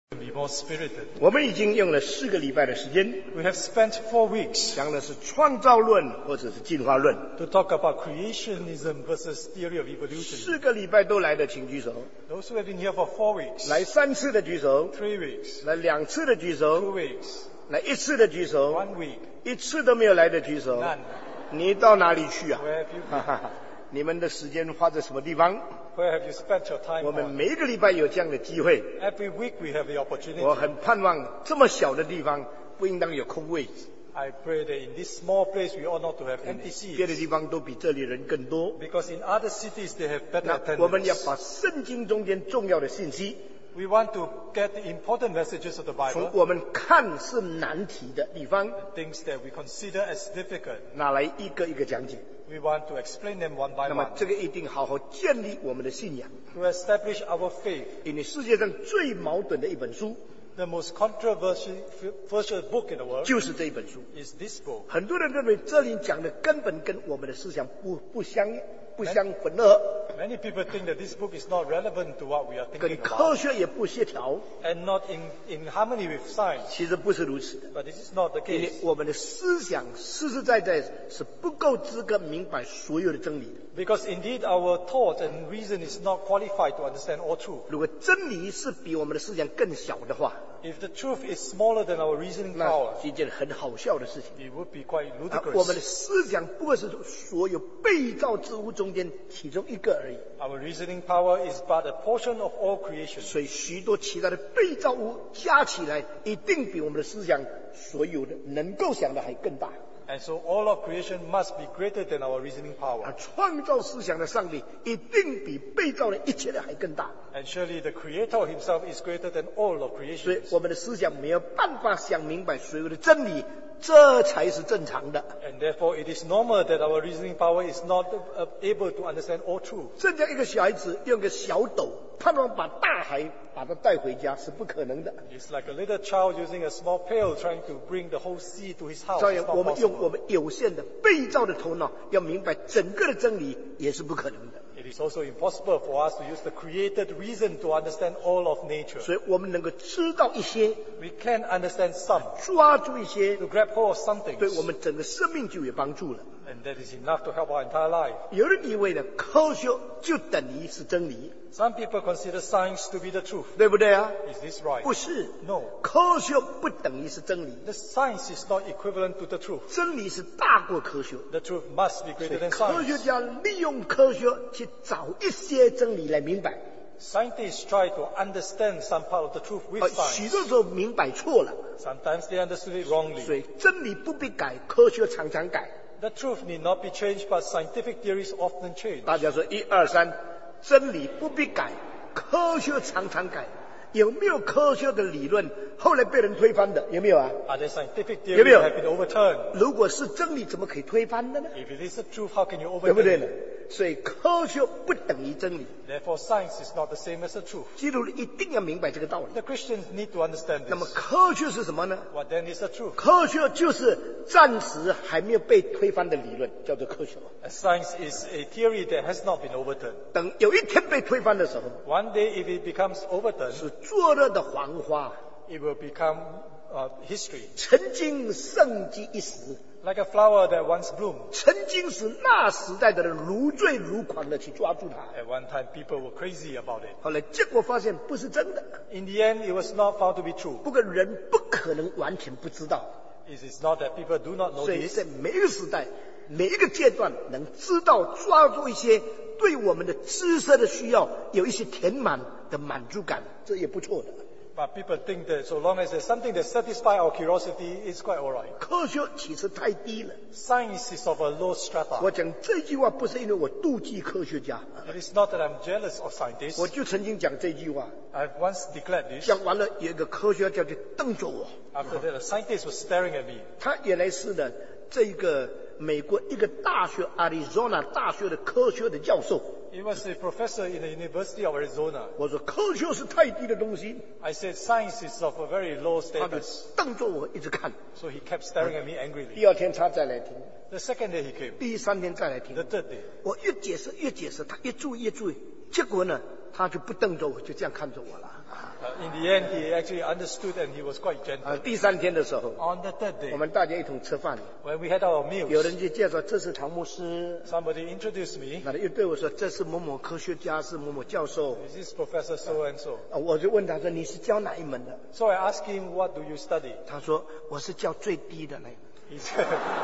be more spirited. 我们已经用了4个礼拜的时间， We have spent 4 weeks 讲的是创造论或者是进化论。 to talk about creationism versus theory of evolution. 4个礼拜都来的请举手， Those who have been here for 4 weeks, 来3次的举手， 3 weeks, 来2次的举 2 手， weeks, 来1次的举手， 1 week, 1次都没有来的举手。 none. 你到哪里去啊？ Where have you 哈 been? 哈哈，你们的时间花在什么地方？ Where have you spent your time 我们 on? 每一个礼拜有这样的机会， Every week we have the 我 opportunity. 很盼望这么小的地方不应当有空位置， I pray that in this small place we ought not to have empty 别的 seats. 地方都比这里人更多。 Because in other cities they have better 那我们要 attendance. 把圣经中间重要的信息， We want to get the important messages of the 从 Bible, 我们看是难题的地方 things that we consider as difficult. 拿来一个一个讲解。 We want to explain them one by 那么 one 这个一定好好建立我们的信仰。 to establish our faith. 因为世界上最矛盾的一本书 The most controversial book in the world 就是这一本书。 is this book. 很多人认为这里讲的根本跟我们的思想不相吻合， Many people think that this book is not relevant to what we are 跟 thinking 科 about 学也不协调。 and not in harmony with science. 其实不是如此的， But this is not the 因为 case. 我们的思想实实在在是不够资格明白所有的真理的。 Because indeed our thought and reason is not qualified to understand all truth. 如果真理是比我们的思想更小的话， If the truth is smaller than our reasoning 那 power, 是一件很好笑的事情。 it would be quite 我们的 ludicrous. 思想不过是所有被造之物中间其中一个而已， Our reasoning power is but a portion of all creation. 所以许多其他的被造物加起来，一定比我们的思想所有的能够想的还更大。 And so all of creation must be greater than our reasoning 而 power. 创造思想的上帝，一定比被造的一切的还更大。 And surely the Creator himself is greater than all of 所以 creation. 我们的思想没有办法想明白所有的真理，这才是正常的。 And therefore it is normal that our reasoning power is not able to understand all truth. 这样一个小孩子用个小斗，盼望把大海把它带回家是不可能的。 It's like a little child using a small pail trying to bring the whole sea to his house. 照 It's 样， not 我们用 possible. 我们有限的被造的头脑，要明白整个的真理也是不可能的。 It is also impossible for us to use the created reason to understand all of nature. 所以我们能够知道一些， We can understand some, 抓住一些， to grab hold of some things, 对我们整个生命就有帮助了。 and that is enough to help our entire life. 有人以为呢，科学就等于是真理， Some people consider science to be the truth. 对不对啊？ Is this right? 不是， No. 科学不等于是真理， The science is not equivalent to the truth. 真理是大过科学。 The truth must be greater than 科学 science. 家利用科学去找一些真理来明白， Scientists try to understand some part of the truth with 许 science. 多时候明白错了， Sometimes they understood it 所 wrongly. 以真理不必改，科学常常改。 The truth need not be changed, but scientific theories often change. 大家说1、2、3，真理不必改，科学常常改。有没有科学的理论后来被人推翻的？有没有啊？ Are there scientific 有 theories 没有？ that have been overturned? 如果是真理，怎么可以推翻的呢？ If it is the truth, how can you 对不 overturn 对呢 it?？ 所以科学不等于真理， Therefore, science is not the same as the truth. 基督徒一定要明白这个道理。 The Christians need to understand 那么 this. 科学是什么呢？ What then is the truth? 科学就是暂时还没有被推翻的理论，叫做科学。 And science is a theory that has not been overturned. 等有一天被推翻的时候， One day, if it becomes overturned, 是灼热的黄花， it will become history. 曾经盛极一时， Like a flower that once bloomed. 曾经是那时代的人如醉如狂的去抓住它， At one time, people were crazy about it. 后来结果发现不是真的。 In the end, it was not found to be true. 不过人不可能完全不知道， It is not that people do not know 所以 this. 在每一个时代、每一个阶段，能知道抓住一些对我们的知识的需要，有一些填满的满足感，这也不错的。 But people think that so long as there's something that satisfies our curiosity, it's quite alright. 科学其实太低了。 Science is of a low strata. 我讲这句话不是因为我妒忌科学家， It is not that I'm jealous of 我 scientists. 就曾经讲这句话， I've once declared this. 讲完了有一个科学家就瞪着我， After that, a scientist was staring at me. 他原来是呢这个美国一个大学 Arizona 大学的科学的教授。 He was a professor in the University of Arizona. 我说科学是太低的东西， I said science is of a very low 他就 status. 瞪着我一直看。 So he kept staring at me angrily. 第二天他再来听， The second day he came. 第3天再来听 The，third day. 我越解释，他越注意，结果呢，他就不瞪着我，就这样看着我了。 In the end, he actually understood and he was quite gentle. 第3天的时候， On the third 我 day, 们大家一同吃饭， when we had our 有 meals, 人就介绍这是唐牧师， somebody introduced me. 那又对我说这是某某科学家，是某某教授。 This is Professor so and so. 我就问他说你是教哪一门的？ So I asked him, what do you study? 他说我是教最低的那一门。 He said,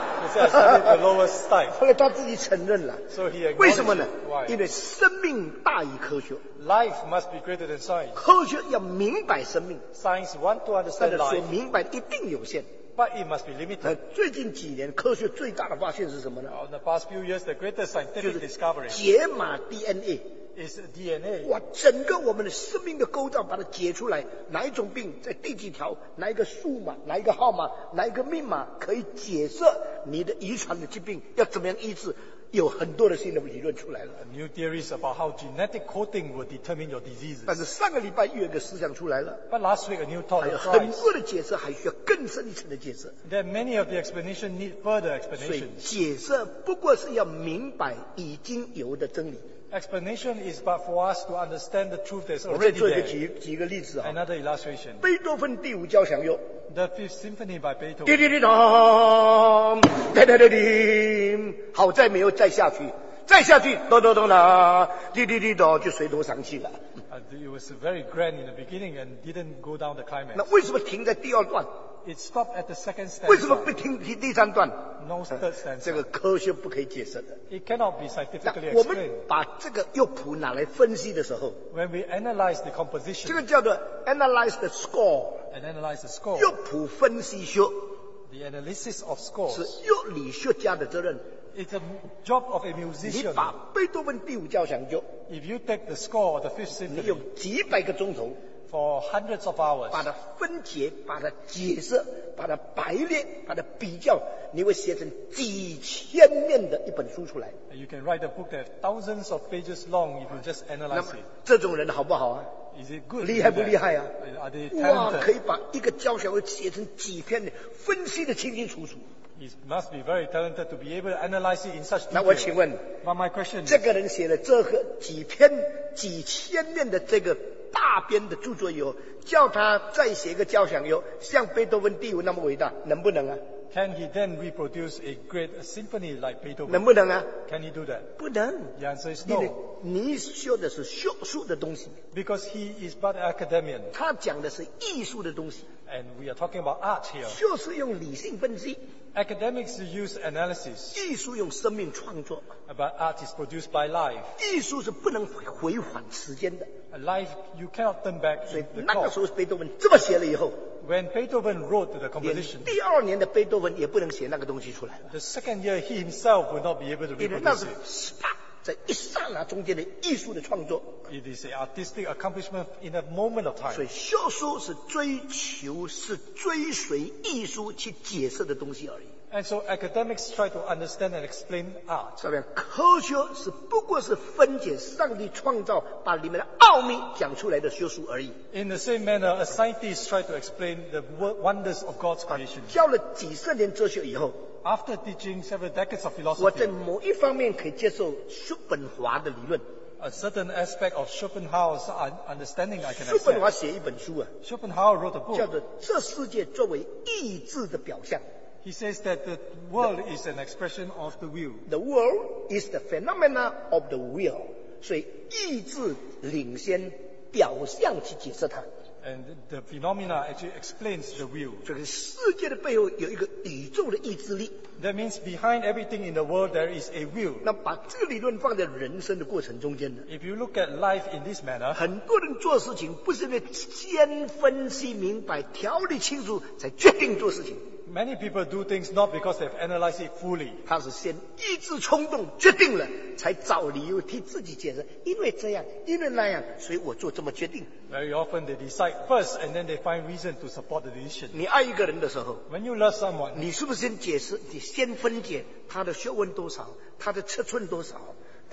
I studied the lowest type. 后来他自己承认了， So he 为 acknowledged 什么呢 it. Why? 因为生命大于科学， Life must be greater than science. 科学要明白生命， Science want to 但 understand 是所 life, 明白的一定有限。 but it must be limited. 最近几年科学最大的发现是什么呢？ In the past few years, the greatest 就 scientific 是 discovery 解码 DNA。 is DNA. 哇，整个我们的生命的构造把它解出来，哪一种病在第几条，哪一个数码，哪一个号码，哪一个密码可以解释你的遗传的疾病要怎么样医治，有很多的新的理论出来了。 New theories about how genetic coding will determine your diseases. 但是上个礼拜又有一个思想出来了， But last week, a new thought 还有很 arose. 多的解释还需要更深一层的解释。 That many of the explanation need further 所以 explanations. 解释不过是要明白已经有的真理。 Explanation is but for us to understand the truth that's 我们再 already 做一个 there. 举个例子啊， Another illustration. 贝多芬第5交响乐， The Fifth Symphony by 滴 Beethoven. 滴滴当，哒哒哒滴，好在没有再下去，再下去咚咚咚啦，滴滴滴咚就水头上去了。 It was very grand in the beginning and didn't go down the 那 climax. 为什么停在第2段？ It stopped at the second 为什么不 stanza. 停第3段？ No third 这 stanza. 个科学不可以解释的。 It cannot be 那 scientifically 我们 explained. 把这个乐谱拿来分析的时候， When we analyze the 这 composition 个叫做 analyze the score， and analyze the score, 乐谱分析学 the analysis of 是 scores, 乐理学家的责任。 it's a job of a 你 musician. 把贝多芬第5交响乐， If you take the score of the Fifth 你用 Symphony 几百个钟头 for hundreds of hours, 把它分解，把它解释，把它排列，把它比较，你会写成几千面的一本书出来。 you can write a book that's thousands of pages long if you just 那 analyze 么 it. 这种人好不好啊？ Is it good? 厉害不厉害啊？ Are they 哇，可 talented? 以把一个交响乐写成几篇的，分析的清清楚楚。 He must be very talented to be able to analyze it in such 那我请 detail. 问， But my question 这 is, 个人写了这个几篇几千面的这个大编的著作以后，叫他再写一个交响乐，像贝多芬第5那么伟大，能不能啊？ can he then reproduce a great symphony like 能 Beethoven? 不能啊？ Can he do that? 不能， The answer is 因为 no. 你学的是学术的东西， Because he is but an academian. 他讲的是艺术的东西。 And we are talking about art here. 学是用理性分析， Academics use analysis, 艺术用生命创作， but art is produced by life. 艺术是不能回缓时间的。 A life you cannot turn back 所以 the 那个 clock. 时候贝多芬这么写了以后， When Beethoven wrote the 连 composition, 第2年的贝多芬也不能写那个东西出来了， the second year he himself will not be able to 因为那 reproduce 是 it. 啪在一刹那中间的艺术的创作。 It is an artistic accomplishment in a moment of 所 time. 以学术是追随艺术去解释的东西而已。 And so academics try to understand and explain art. 这边科学是不过是分解上帝创造，把里面的奥秘讲出来的学术而已。 In the same manner, a scientist tries to explain the wonders of God's creation. 教了几十年哲学以后， After teaching several decades of 我在 philosophy, 某一方面可以接受叔本华的理论。 a certain aspect of Schopenhauer's understanding I can 叔本华 accept. 写一本书啊， Schopenhauer wrote a 叫 book. 做《这世界作为意志的表象》。 He says that the world is an expression of the will. The world is the phenomena of the will， 所以意志领先表象去解释它。 And the phenomena actually explains the will. 这个世界的背后有一个宇宙的意志力。 That means behind everything in the world there is a will. 那把这个理论放在人生的过程中间呢， If you look at life in this manner, 很多人做事情不是因为先分析明白、条理清楚才决定做事情， many people do things not because they've analyzed it fully. 他是先意志冲动决定了，才找理由替自己解释，因为这样，因为那样，所以我做这么决定。 Very often they decide first and then they find reason to support the decision. 你爱一个人的时候， When you love someone, 你是不是先解释？你先分解他的学问多少，他的尺寸多少，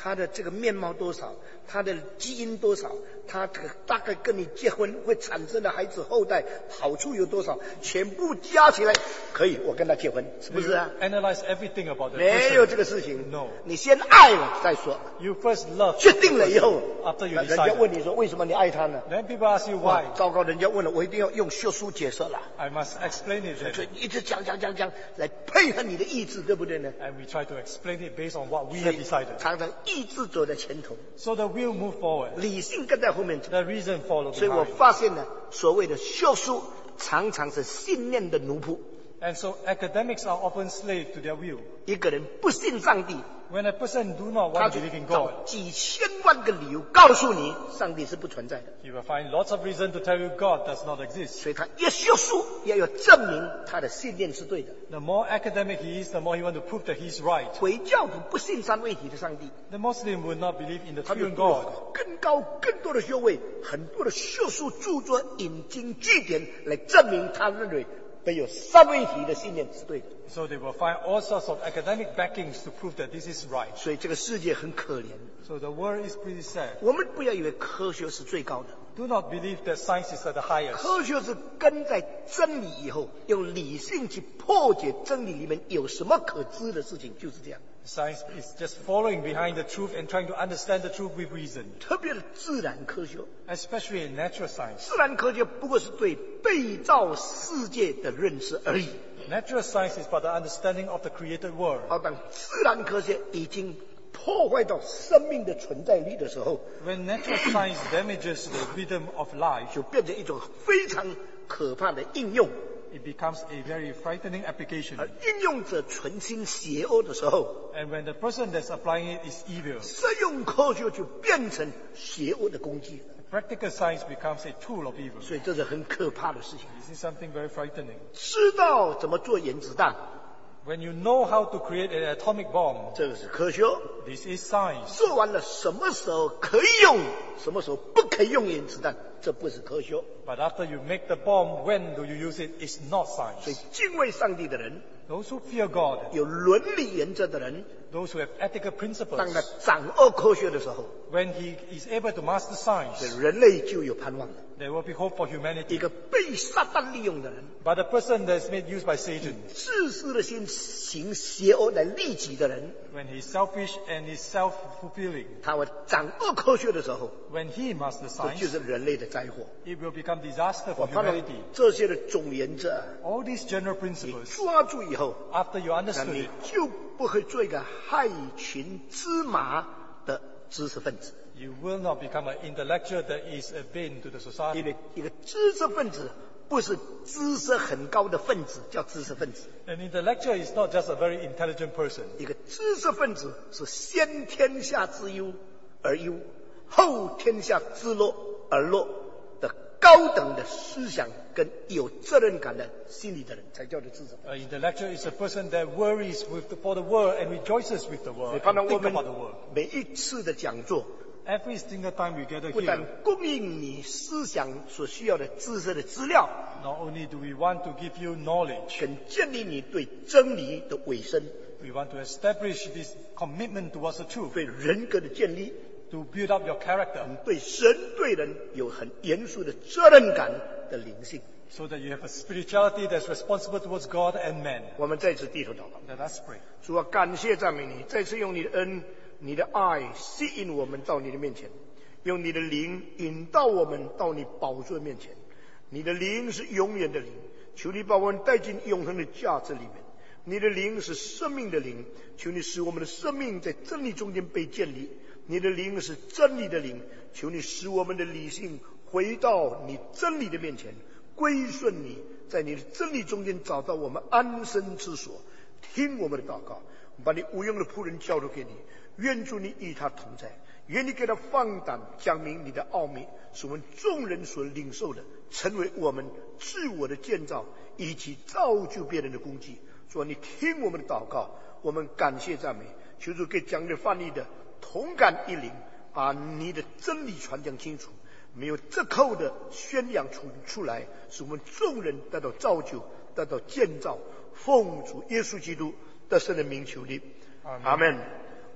他的这个面貌多少，他的基因多少，他这个大概跟你结婚会产生的孩子后代好处有多少，全部加起来可以我跟他结婚，是不是啊？ Analyze everything about the 没有 person. 这个事情。 No. 你先爱了再说。 You first love. 决定了以后， After you 人家 decide. 问你说为什么你爱他呢？ Then people ask you 哇 why. 糟糕，人家问了，我一定要用学术解释了， I must explain it 所 then. 以一直讲来配合你的意志，对不对呢？ And we try to explain it based on what we 所 have 以 decided. 常常意志走在前头， So the will move forward. 理性跟在后面走。 The reason follows 所以我 behind. 发现呢，所谓的学术常常是信念的奴仆。 And so academics are often slave to their will. 一个人不信上帝， When a person do not 他 want 就 to believe in 找 God, 几千万个理由告诉你，上帝是不存在的。 he will find lots of reason to tell you God does not exist. 所以他越学术，也要证明他的信念是对的。 The more academic he is, the more he wants to prove that he's right. 回教徒不信三位一体的上帝， The Muslim would not believe in the 他就 true 读了 God. 更高、更多的学位，很多的学术著作引经据典来证明他认为没有三位一体的信念是对的。 So they will find all sorts of academic backings to prove that this is right. 所以这个世界很可怜。 So the world is pretty sad. 我们不要以为科学是最高的， Do not believe that science is at the highest. 科学是跟在真理以后，用理性去破解真理里面有什么可知的事情，就是这样。 Science is just following behind the truth and trying to understand the truth with reason. 特别的自然科学， Especially in natural science. 自然科学不过是对被造世界的认识而已。 Natural science is but the understanding of the created world. 当自然科学已经破坏到生命的存在力的时候， When natural science damages the rhythm of life, 就变成一种非常可怕的应用。 it becomes a very frightening application. 而应用者存心邪恶的时候， And when the person that's applying it is evil, 实用科学就变成邪恶的工具了。 practical science becomes a tool of evil. 所以这是很可怕的事情。 This is something very frightening. 知道怎么做原子弹， When you know how to create an atomic bomb, 这个是科学。 this is science. 做完了，什么时候可以用，什么时候不可以用原子弹，这不是科学。 But after you make the bomb, when do you use it? It's not 所以 science. 敬畏上帝的人， Those who fear God, 有伦理原则的人， those who have ethical 当他 principles, 掌握科学的时候， when he is able to master 这 science, 人类就有盼望了。 there will be hope for 一 humanity. 个被撒旦利用的人， But the person that's made use by Satan, 自私的心行邪恶来利己的人， when he's selfish and is self-fulfilling, 他会掌握科学的时候， when he masters 这就 science, 是人类的灾祸。 it will become disaster 我 for 看到 humanity. 这些的总原则， All these general 你 principles, 抓住以后， after you 那 understood 你 it, 就不会做一个害群之马的知识分子。 you will not become an intellectual that is a bane to the 因 society. 为一个知识分子不是知识很高的分子，叫知识分子。 An intellectual is not just a very intelligent person. 一个知识分子是先天下之忧而忧，后天下之乐而乐的高等的思想跟有责任感的心理的人，才叫做知识分子。 An intellectual is a person that worries for the world and rejoices with the 你 world 看到 and 我 think 们 about the world. 每一次的讲座， Every single time we gather 不但 here, 供应你思想所需要的知识的资料， not only do we want to give you knowledge, 更建立你对真理的委身， we want to establish this commitment towards the truth, 对人格的建立， to build up your character, 对神对人有很严肃的责任感的灵性。 so that you have a spirituality that's responsible towards God and man. 我们再次低头祷告。 Let us pray. 主啊，感谢赞美你，再次用你的恩、你的爱吸引我们到你的面前，用你的灵引导我们到你宝座面前。你的灵是永远的灵，求你把我们带进永恒的价值里面。你的灵是生命的灵，求你使我们的生命在真理中间被建立。你的灵是真理的灵，求你使我们的理性回到你真理的面前，归顺你，在你的真理中间找到我们安身之所。听我们的祷告，把你无用的仆人交托给你，愿主你与他同在，愿你给他放胆讲明你的奥秘，使我们众人所领受的，成为我们自我的建造以及造就别人的工具。主啊，你听我们的祷告，我们感谢赞美，求主给讲的翻译的同感一灵，把你的真理传讲清楚，没有折扣的宣扬出来，使我们众人得到造就，得到建造。奉主耶稣基督的圣的名求你，阿门。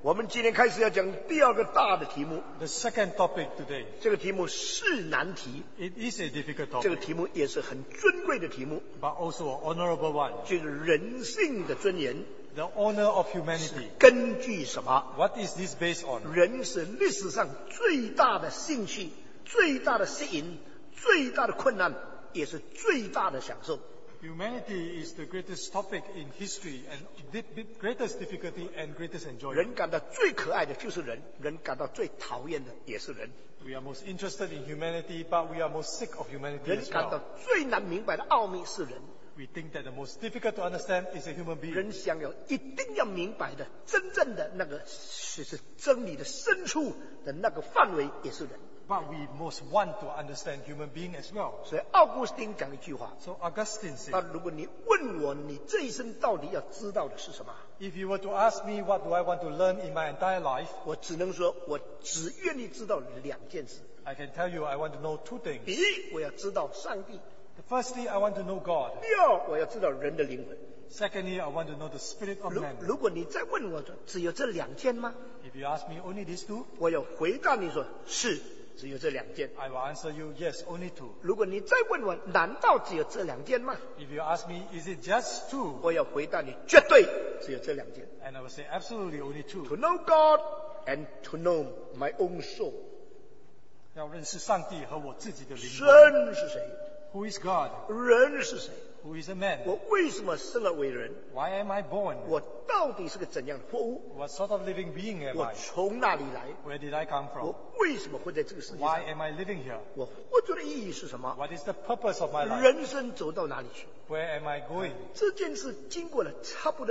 我们今天开始要讲第二个大的题目， The second topic today. 这个题目是难题， It is a difficult 这个 topic, 题目也是很尊贵的题目， but also an honorable one. 就是人性的尊严 The honor of humanity. 根据什么？ What is this based on? 人是历史上最大的兴趣、最大的吸引、最大的困难，也是最大的享受。 Humanity is the greatest topic in history and greatest difficulty and greatest enjoyment. 人感到最可爱的就是人，人感到最讨厌的也是人。 We are most interested in humanity, but we are most sick of humanity 人 as 感到 well. 最难明白的奥秘是人。 We think that the most difficult to understand is a human being. 人想要一定要明白的真正的那个是真理的深处的那个范围也是人。 But we most want to understand human being as well. 所以奥古斯丁讲一句话， So Augustine 那 said, 如果你问我你这一生到底要知道的是什么， if you were to ask me what do I want to learn in my entire life, 我只能说我只愿意知道两件事。 I can tell you I want to know two 第 things. 一，我要知道上帝； Firstly, I want to know God. 第二，我要知道人的灵魂。 Secondly, I want to know the spirit of 如 man. 如果你再问我说只有这两件吗？ If you ask me only these two, 我要回答你说是只有这两件。 I will answer you yes, only two. 如果你再问我难道只有这两件吗？ If you ask me, is it just two? 我要回答你绝对只有这两件。 And I will say absolutely only To two. know God and to know my own soul。 要认识上帝和我自己的灵魂。 神是谁？ Who is God? 人是谁？ Who is a man? 我为什么生而为人？ Why am I born? 我到底是个怎样的货物？ What sort of living being am 我 I? 从哪里来？ Where did I come 我 from? 为什么会在这个世界 Why 上？ am I living here? 我活着的意义是什么？ What is the purpose of my life? 人生走到哪里去？ Where am I going? 这件事经过了差不多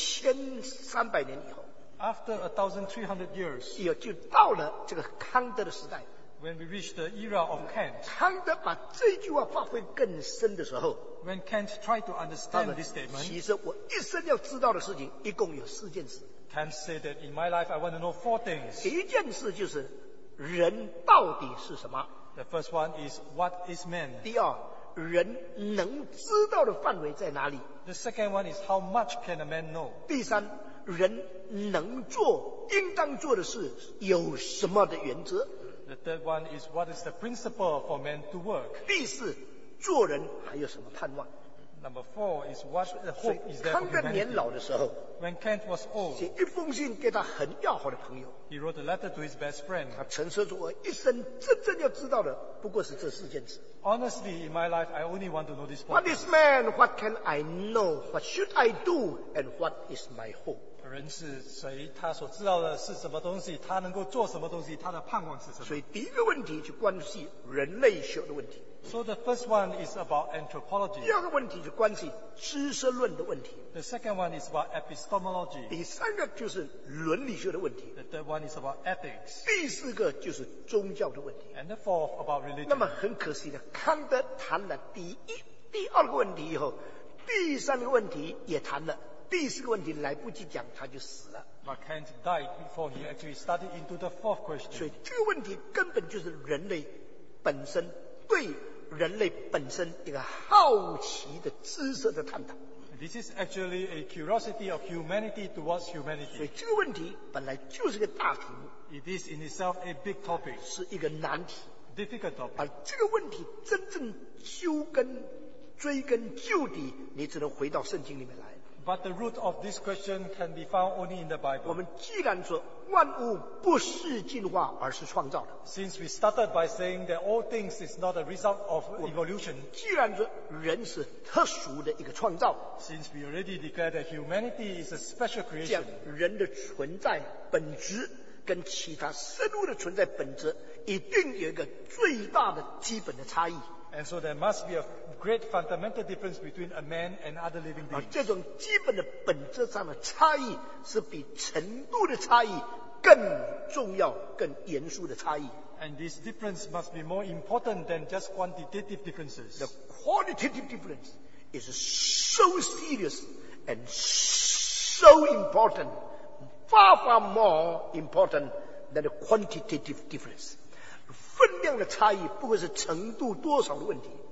1300年以后， After 1,300 years, 也就到了这个康德的时代。 when we reach the era of Kant, 康德把这句话发挥更深的时候， when Kant tried to 他 understand 说 this statement, 其实我一生要知道的事情一共有4件事。 Kant said that in my life I want to know four things. 第一件事就是人到底是什么？ The first one is what is man? 第二，人能知道的范围在哪里？ The second one is how much can a man know? 第三，人能做、应当做的事有什么的原则？ The third one is what is the principle for man to work? 第四，做人还有什么盼望？ Number four is what 所以 hope is there 康 for 德年 humanity? 老的时候， When Kant was old, 写一封信给他很要好的朋友， he wrote a letter to his best friend. 他陈述说：“我一生真正要知道的，不过是这4件事。 Honestly, in my life, I only want to know this four What things. is man? What can I know? What should I do? And what is my hope？” 人是谁？他所知道的是什么东西？他能够做什么东西？他的盼望是什么所以第一个问题就关系人类学的问题， ？So the first one is about anthropology. 第二个问题就关系知识论的问题， The second one is about epistemology. 第三个就是伦理学的问题， The third one is about ethics. 第四个就是宗教的问题。 And the fourth about 那 religion. 么很可惜的，康德谈了第二个问题以后，第三个问题也谈了，第四个问题来不及讲他就死了。 But Kant died before he actually started into the fourth 所 question. 以这个问题根本就是人类本身对人类本身一个好奇的知识的探讨。 This is actually a curiosity of humanity towards 所以 humanity. 这个问题本来就是个大题目， It is in itself a big topic, 是一个难题。 difficult topic. 而这个问题真正追根究底，你只能回到圣经里面来。 But the root of this question can be found only in the 我 Bible. 们既然说万物不是进化，而是创造的； Since we started by saying that all things is not a result of evolution, 既然说人是特殊的一个创造， since we already declared that humanity is a special 这样 creation, 人的存在本质跟其他生物的存在本质一定有一个最大的基本的差异。 and so there must be a great fundamental difference between a man and other living 而 beings. 这种基本的本质上的差异，是比程度的差异更重要、更严肃的差异。 And this difference must be more important than just quantitative differences. The qualitative difference is so serious and so important, far more important than the quantitative difference. 分量的差异不会是程度多少的问题，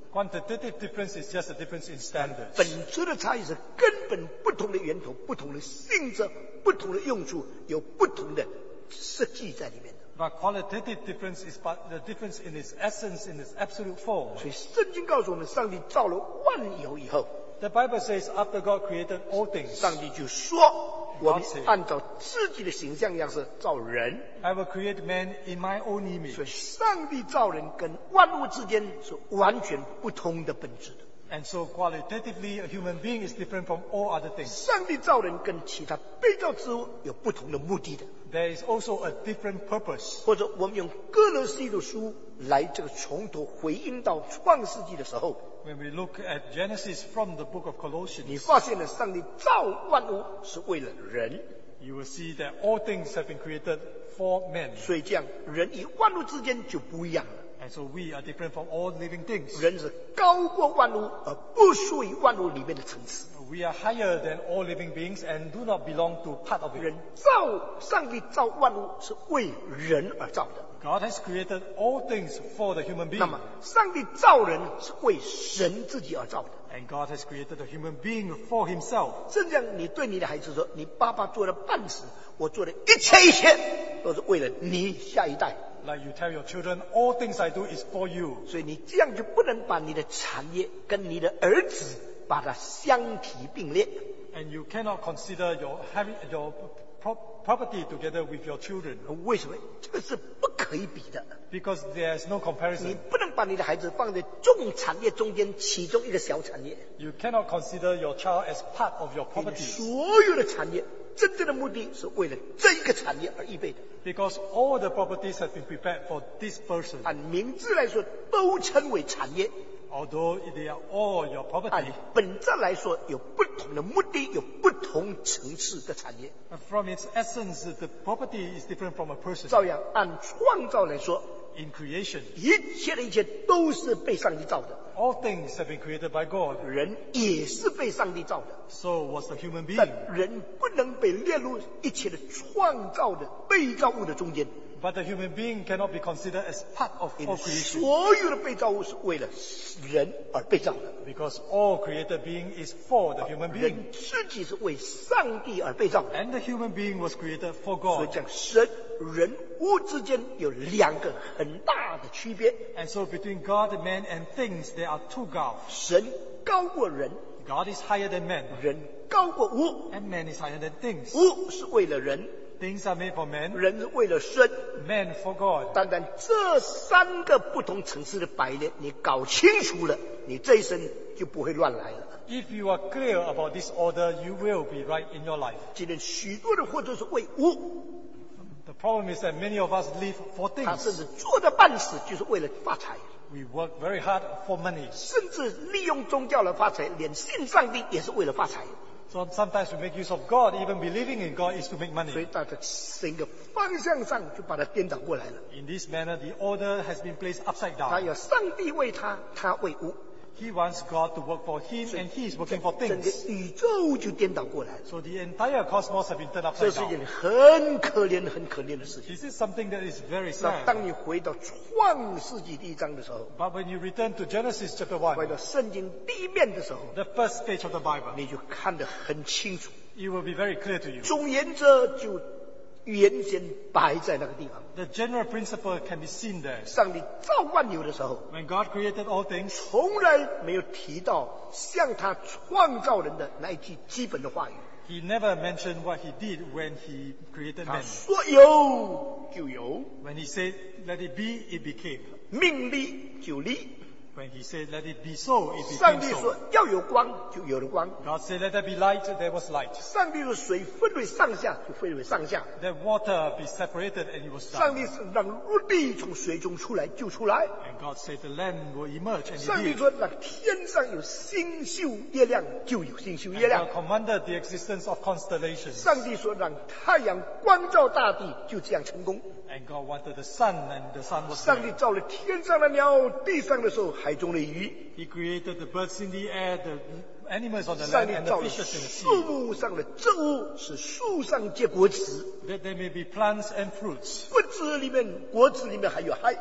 Quantitative difference is just a difference in standards. 本质的差异是根本不同的源头、不同的性质、不同的用处，有不同的设计在里面的。 But qualitative difference is but the difference in its essence, in its absolute form. 所以圣经告诉我们，上帝造了万有以后， The Bible says after God created all things, 上帝就说：“我们按照自己的形象样式造人。” I will create man in my own 所以 image. 上帝造人跟万物之间是完全不同的本质的。 And so qualitatively, a human being is different from all other things. 上帝造人跟其他被造之物有不同的目的的。 There is also a different purpose. 或者我们用哥罗西的书来这个从头回应到创世纪的时候， When we look at Genesis from the book of 你 Colossians, 发现了上帝造万物是为了人， you will see that all things have been created for men. 所以这样人与万物之间就不一样了。 And so we are different from all living things. 人是高过万物，而不属于万物里面的层次。 We are higher than all living beings and do not belong to part of it. 人上帝造万物是为人而造的。 God has created all things for the human 那 being. 么，上帝造人是为神自己而造的。 And God has created a human being for himself. 这样，你对你的孩子说：“你爸爸做了半死，我做的一切都是为了你下一代。” Like you tell your children, all things I do is for you. 所以你这样就不能把你的产业跟你的儿子把它相提并列。 And you cannot consider having your property together with your children. 为什么？这个是不可以比的。 Because there is no 你 comparison. 不能把你的孩子放在重产业中间其中一个小产业。 You cannot consider your child as part of your 你 property. 所有的产业真正的目的是为了这一个产业而预备的。 Because all the properties have been prepared for this person. 按名字来说，都称为产业； Although they are all your 按 property. 本质来说，有不同的目的，有不同层次的产业。 From its essence, the property is different from a person. 照样按创造来说， In creation, 一切的一切都是被上帝造的， all things have been created by God. 人也是被上帝造的。 So was the human 但 being. 人不能被列入一切的创造的被造物的中间， But the human being cannot be considered as part of 因 all 为 creation. 所有的被造物是为了人而被造的， Because all created being is for the human being. 人自己是为上帝而被造的。 And the human being was created for 所以 God. 讲，神人物之间有两个很大的区别： And so between God, man, and things, there are two gulfs. 神高过人， God is higher than man, 人高过物。 and man is higher than things. 物是为了人， Things are made for man, 人是为了神。 man for God. 单单这三个不同层次的排列，你搞清楚了，你这一生就不会乱来了。 If you are clear about this order, you will be right in your life. 今天许多人或者是为物， The problem is that many of us live for 他甚 things. 至做的半死，就是为了发财， We work very hard for money. 甚至利用宗教来发财，连信上帝也是为了发财。 So sometimes we make use of God, even believing in God is to make 所以 money. 在这整个方向上就把它颠倒过来了。 In this manner, the order has been placed upside 他 down. 要上帝为他，他为物， He wants God to work for him, and he is working for 整个 things. 宇宙就颠倒过来了。 So the entire cosmos has been turned 这 upside 是一 down. 件很可怜、很可怜的事情。 This is something that is very 那 sad. 当你回到创世纪第一章的时候， But when you return to Genesis chapter 回 1, 到圣经第一面的时候， the first page of the Bible, 你就看得很清楚。 it will be very clear to you. 总原则就原先摆在那个地方。 The general principle can be seen there. 上帝造万有的时候， When God created all things, 从来没有提到向他创造人的那一句基本的话语。 he never mentioned what he did when he created 他 man. 说有就有， When he said, let it be, it became. 命立就立。 When he said, let it be so, it 上 became 帝说 so. 要有光，就有了光。 God said, let there be light, there was light. 上帝说水分为上下，就分为上下。 Let water be separated, and it was 上 done. 帝是让陆地从水中出来就出来。 And God said, the land will emerge, and 上 it 帝 did. 说让天上有星宿月亮，就有星宿月 And 亮 God。commanded the existence of constellations. 上帝说让太阳光照大地，就这样成功。 And God wanted the sun, and the sun was 上帝 there. 造了天上的鸟，地上的兽，海中的鱼。 He created the birds in the air, the animals on the 上 land, 帝 and 造 the 了 fishes in the 树 sea. 木上的植物，使树上结果子。 That there may be plants and fruits. 果子里面还有海。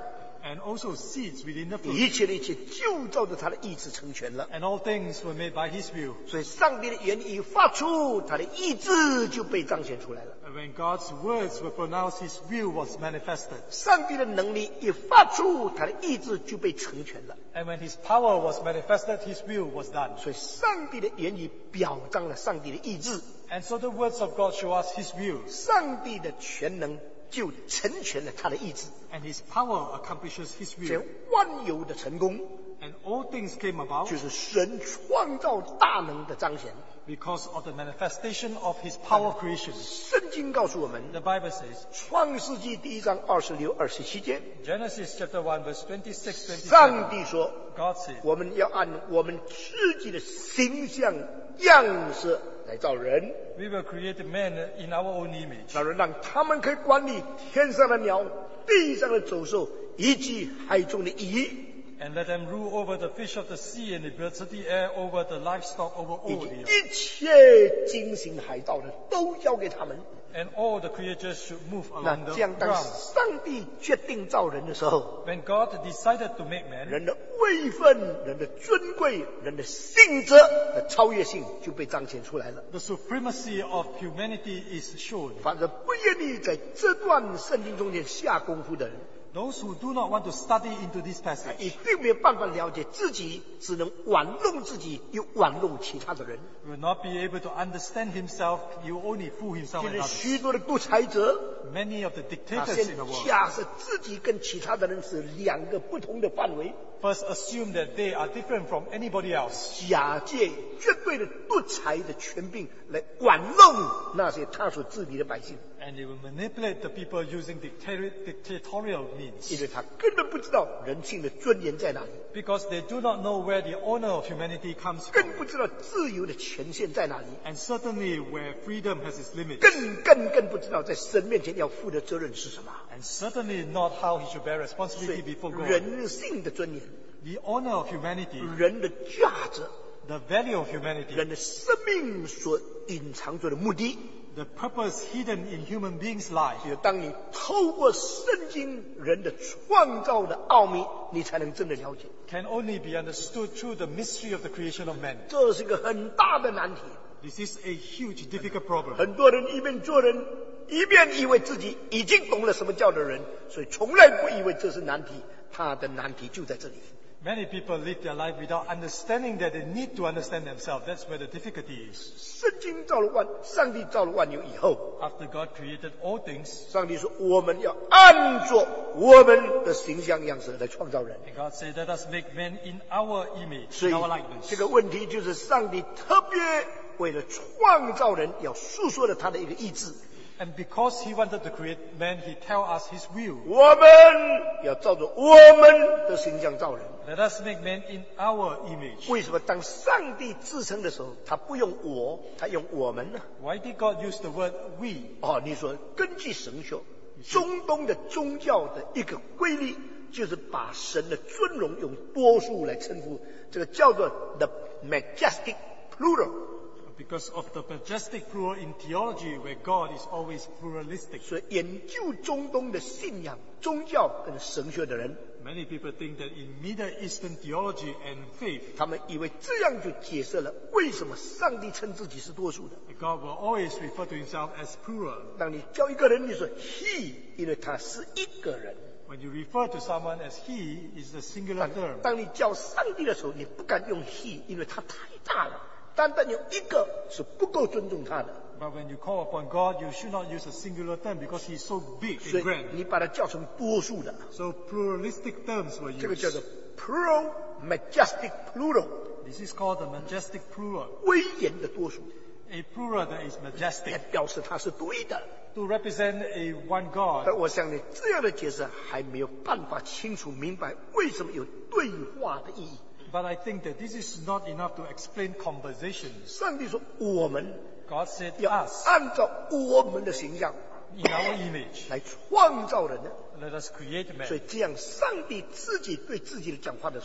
and also seeds within the fruit. 一切的一切就照着他的意志成全了。 And all things were made by his will. 所以上帝的言语发出，他的意志就被彰显出来了。 And when God's words were pronounced, his will was manifested. 上帝的能力一发出，他的意志就被成全了。 And when his power was manifested, his will was done. 所以上帝的言语表彰了上帝的意志， And so the words of God show us his will. 上帝的全能就成全了他的意志， And his power accomplishes his 这 will. 万有的成功 And all things came about 就是神创造大能的彰显。 because of the manifestation of his power creation. 圣经告诉我们， The Bible says, 创世纪第1章26、27节， Genesis chapter 1 verse 26, 上 27, 帝说 God said, 我们要按我们自己的形象样式来造人， we will create man in our own image. 造人让他们可以管理天上的鸟、地上的走兽以及海中的鱼， And let them rule over the fish of the sea and the birds of the air, over the livestock, over 以 all 及 the earth. 一切精心海造的都交给他们。 And all the creatures should move 那 along the 这样，当 ground. 上帝决定造人的时候， When God decided to make man, 人的位分、人的尊贵、人的性质的超越性就被彰显出来了。 the supremacy of humanity is shown. 反正不愿意在这段圣经中间下功夫的人， Those who do not want to study into this 一 passage 定没有办法了解自己，只能玩弄自己，又玩弄其他的人。 will not be able to understand himself. He will only fool himself 现 and 在 others. 许多的独裁者， Many of the 他 dictators 先 in the world 假设自己跟其他的人是两个不同的范围， first assume that they are different from anybody else. 假借绝对的独裁的权柄来玩弄那些他所治理的百姓， And they will manipulate the people using dictatorial 因 means. 为他根本不知道人性的尊严在哪里， Because they do not know where the honor of humanity comes 更 from. 不知道自由的权限在哪里， And certainly where freedom has its limits. 更不知道在神面前要负的责任是什么。 And certainly not how he should bear 所 responsibility 以 before God. 人性的尊严、 The honor of humanity, 人的价值、 the value of humanity, 人的生命所隐藏着的目的， the purpose hidden in human beings' life. 就是当你透过圣经人的创造的奥秘，你才能真的了解。 Can only be understood through the mystery of the creation of man. 这是一个很大的难题。 This is a huge, difficult problem. 很多人一边做人，一边以为自己已经懂了什么叫做人，所以从来不以为这是难题。他的难题就在这里。 Many people live their life without understanding that they need to understand themselves. That's where the difficulty is. 圣经造了上帝造了万有以后， After God created all things, 上帝说我们要按着我们的形象样式来创造人。 and God said, let us make man in our image, 所 in 以 our likeness. 这个问题就是上帝特别为了创造人，要诉说了他的一个意志。 And because he wanted to create man, he tell us his will. 我们要照着我们的形象造人。 Let us make man in our image. 为什么当上帝自称的时候，他不用我，他用我们呢？ Why did God use the word we? 哦，你说根据神学，中东的宗教的一个规律，就是把神的尊荣用多数来称呼，这个叫做 the majestic plural。 Because of the majestic plural in theology, where God is always pluralistic. 所以研究中东的信仰、宗教跟神学的人， Many people think that in Middle Eastern theology and faith, 他们以为这样就解释了为什么上帝称自己是多数的。 God will always refer to himself as plural. 当你叫一个人，你说 he， 因为他是一个人。 When you refer to someone as he, is a singular term. 当你叫上帝的时候，你不敢用 he， 因为他太大了。单单用一个是不够尊重他的， But when you call upon God, you should not use a singular term because he is so big 所 and 以 grand. 你把它叫成多数的， So pluralistic terms were 这个叫 used. 做 plural majestic plural， This is called the majestic plural. 威严的多数， A plural that is 来 majestic 表示它是对的。 to represent a one God. 但我想你这样的解释还没有办法清楚明白为什么有对话的意义。 But I think that this is not enough to explain conversations. 上帝说我们 God said 要 us 按照我们的形象 in our image. 来创造人的， Let us create 所以 man. 这样上帝自己对自己的讲话的时候，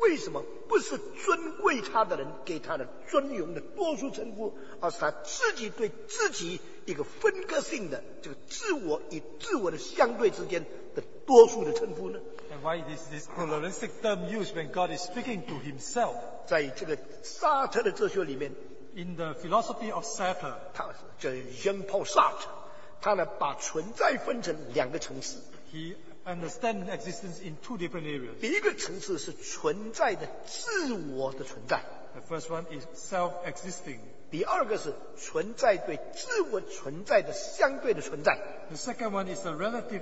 为什么不是尊贵他的人给他的尊荣的多数称呼，而是他自己对自己一个分割性的这个自我与自我的相对之间的多数的称呼呢？ And why is this pluralistic term used when God is speaking to himself? 在这个沙特的哲学里面， In the philosophy of Sartre, 他叫 Jean-Paul Sartre， 他呢把存在分成两个层次。 he understands existence in two different areas. 第一个层次是存在的自我的存在， The first one is self-existing. 第二个是存在对自我存在的相对的存在。 The second one is the relative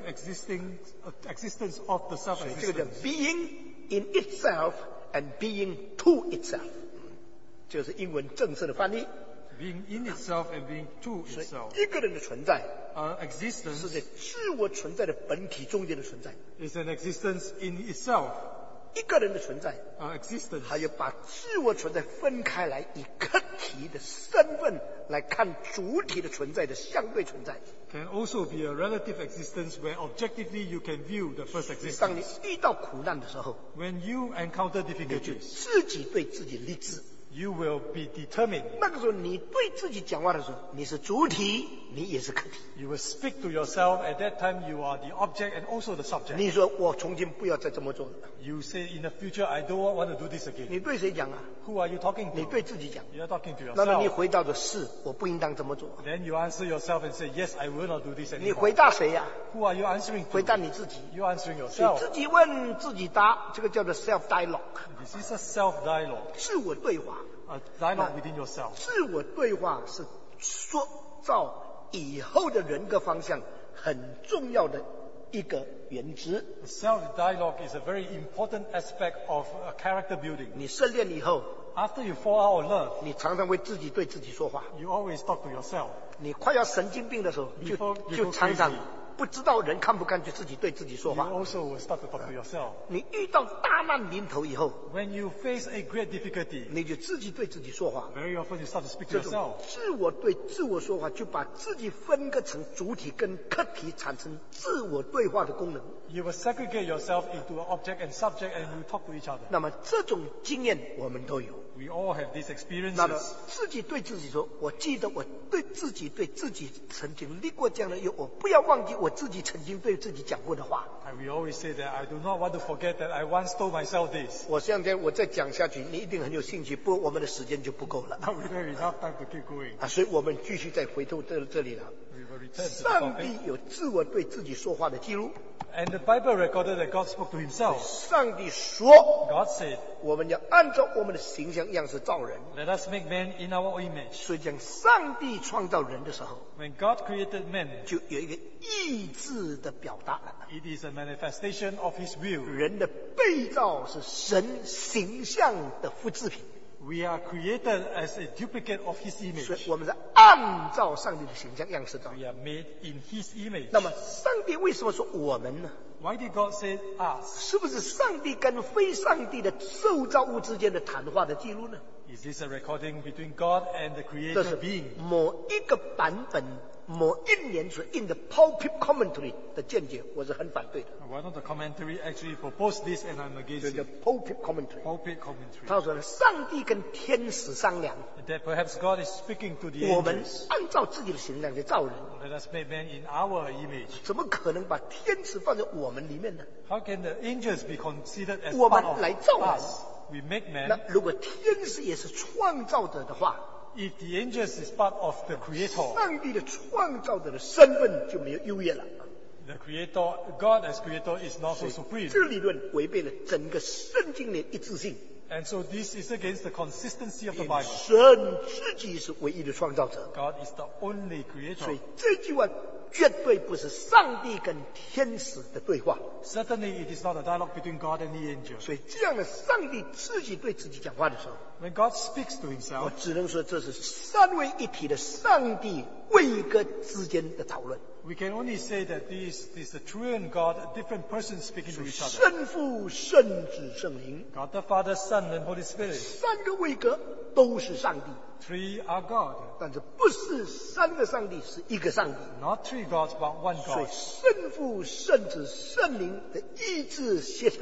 existence of the 所以这个叫 self-existence. being in itself and being to itself， 这是英文正式的翻译。 Being in itself and being to 所以 itself. 一个人的存在 Existence 是在自我存在的本体中间的存在， is an existence in itself. 一个人的存在 Existence 还有把自我存在分开来，以客体的身份来看主体的存在的相对存在。 can also be a relative existence where objectively you can view the first 当你 existence. 遇到苦难的时候， When you encounter 你就 difficulties, 自己对自己立志。 you will be determined. 那个时候，你对自己讲话的时候，你是主体，你也是客体。 You will speak to yourself. At that time, you are the object and also the subject. 你说我从今不要再这么做了， You say in the future, I don't want to do this again. 你对谁讲啊？ Who are you talking 你 to? 对自己讲。 You're talking to 那么你 yourself. 回答的是，我不应当这么做。 Then you answer yourself and say, yes, I will not do this 你 anymore. 回答谁呀、 Who are you answering 回 to? 答你自己。 You're answering 所以 yourself. 自己问自己答，这个叫做 self dialogue， This is a self-dialogue, 自我对话。 a dialogue within yourself. 自我对话是塑造以后的人格方向很重要的一个原则。 Self-dialogue is a very important aspect of character building. 你失恋以后， After you fall out of love, 你常常会自己对自己说话。 you always talk to yourself. 你快要神经病的时候， Before you 就 go 常常 crazy 不知道人看不看，就自己对自己说 You 话。 also will start to talk to yourself. 你遇到大难临头以后， When you face a great difficulty, 你就自己对自己说话。 very often you start to speak to 这种 yourself. 自我对自我说话，就把自己分割成主体跟客体，产生自我对话的功能。 You will segregate yourself into an object and subject and you talk to each other. 那么这种经验我们都有。 We all have these 那么 experiences. 自己对自己说：“我记得我对自己曾经立过这样的约，我不要忘记我自己曾经对自己讲过的话。 And we always say that I do not want to forget that I once told myself this. ” 我相信我再讲下去，你一定很有兴趣，不过我们的时间就不够了 Now we don't have enough time to keep going. 啊，所以我们继续再回头这里了。 We will return to the 上 topic. 帝有自我对自己说话的记录， And the Bible recorded that God spoke to himself. 上帝说 God said, 我们要按照我们的形象样式造人。 let us make man in our image. 所以讲上帝创造人的时候， When God created man, 就有一个意志的表达了。 it is a manifestation of his will. 人的被造是神形象的复制品， We are created as a duplicate of his 所 image. 以我们是按照上帝的形象样式造。 We are made in his image. 那么上帝为什么说我们呢？ Why did God say us? 是不是上帝跟非上帝的受造物之间的谈话的记录呢？ Is this a recording between God and the 这 created 是 being? 某一个版本、某一年所印的 Pulpit Commentary 的见解，我是很反对的。 One of the commentary actually proposed this and I'm 这 against 叫 it. Pulpit Commentary。 Pulpit commentary. 他说呢，上帝跟天使商量， That perhaps God is speaking to the 我们 angels. 按照自己的形象去造人， Let us make man in our image. 怎么可能把天使放在我们里面呢？ How can the angels be considered as 我们 part of 来造人。 us? We make 那 man. 如果天使也是创造者的话， If the angels is part of the creator, 上帝的创造者的身份就没有优越了。 the creator, God as creator is not so supreme. 这个理论违背了整个圣经的一致性。 And so this is against the consistency of the 因为 Bible. 神自己是唯一的创造者， God is the only 所 creator. 以这句话绝对不是上帝跟天使的对话。 Certainly it is not a dialogue between God and the angels. 所以这样的上帝自己对自己讲话的时候， When God speaks to 我 himself, 只能说这是三位一体的上帝位格之间的讨论。 we can only say that this is the true and God, different persons speaking to each other. 圣父、圣子、圣灵， God the Father, Son, and Holy Spirit. 三个位格都是上帝， Three are God. 但是不是三个上帝，是一个上帝。 Not three gods, but one 所以 God. 圣父、圣子、圣灵的意志协调，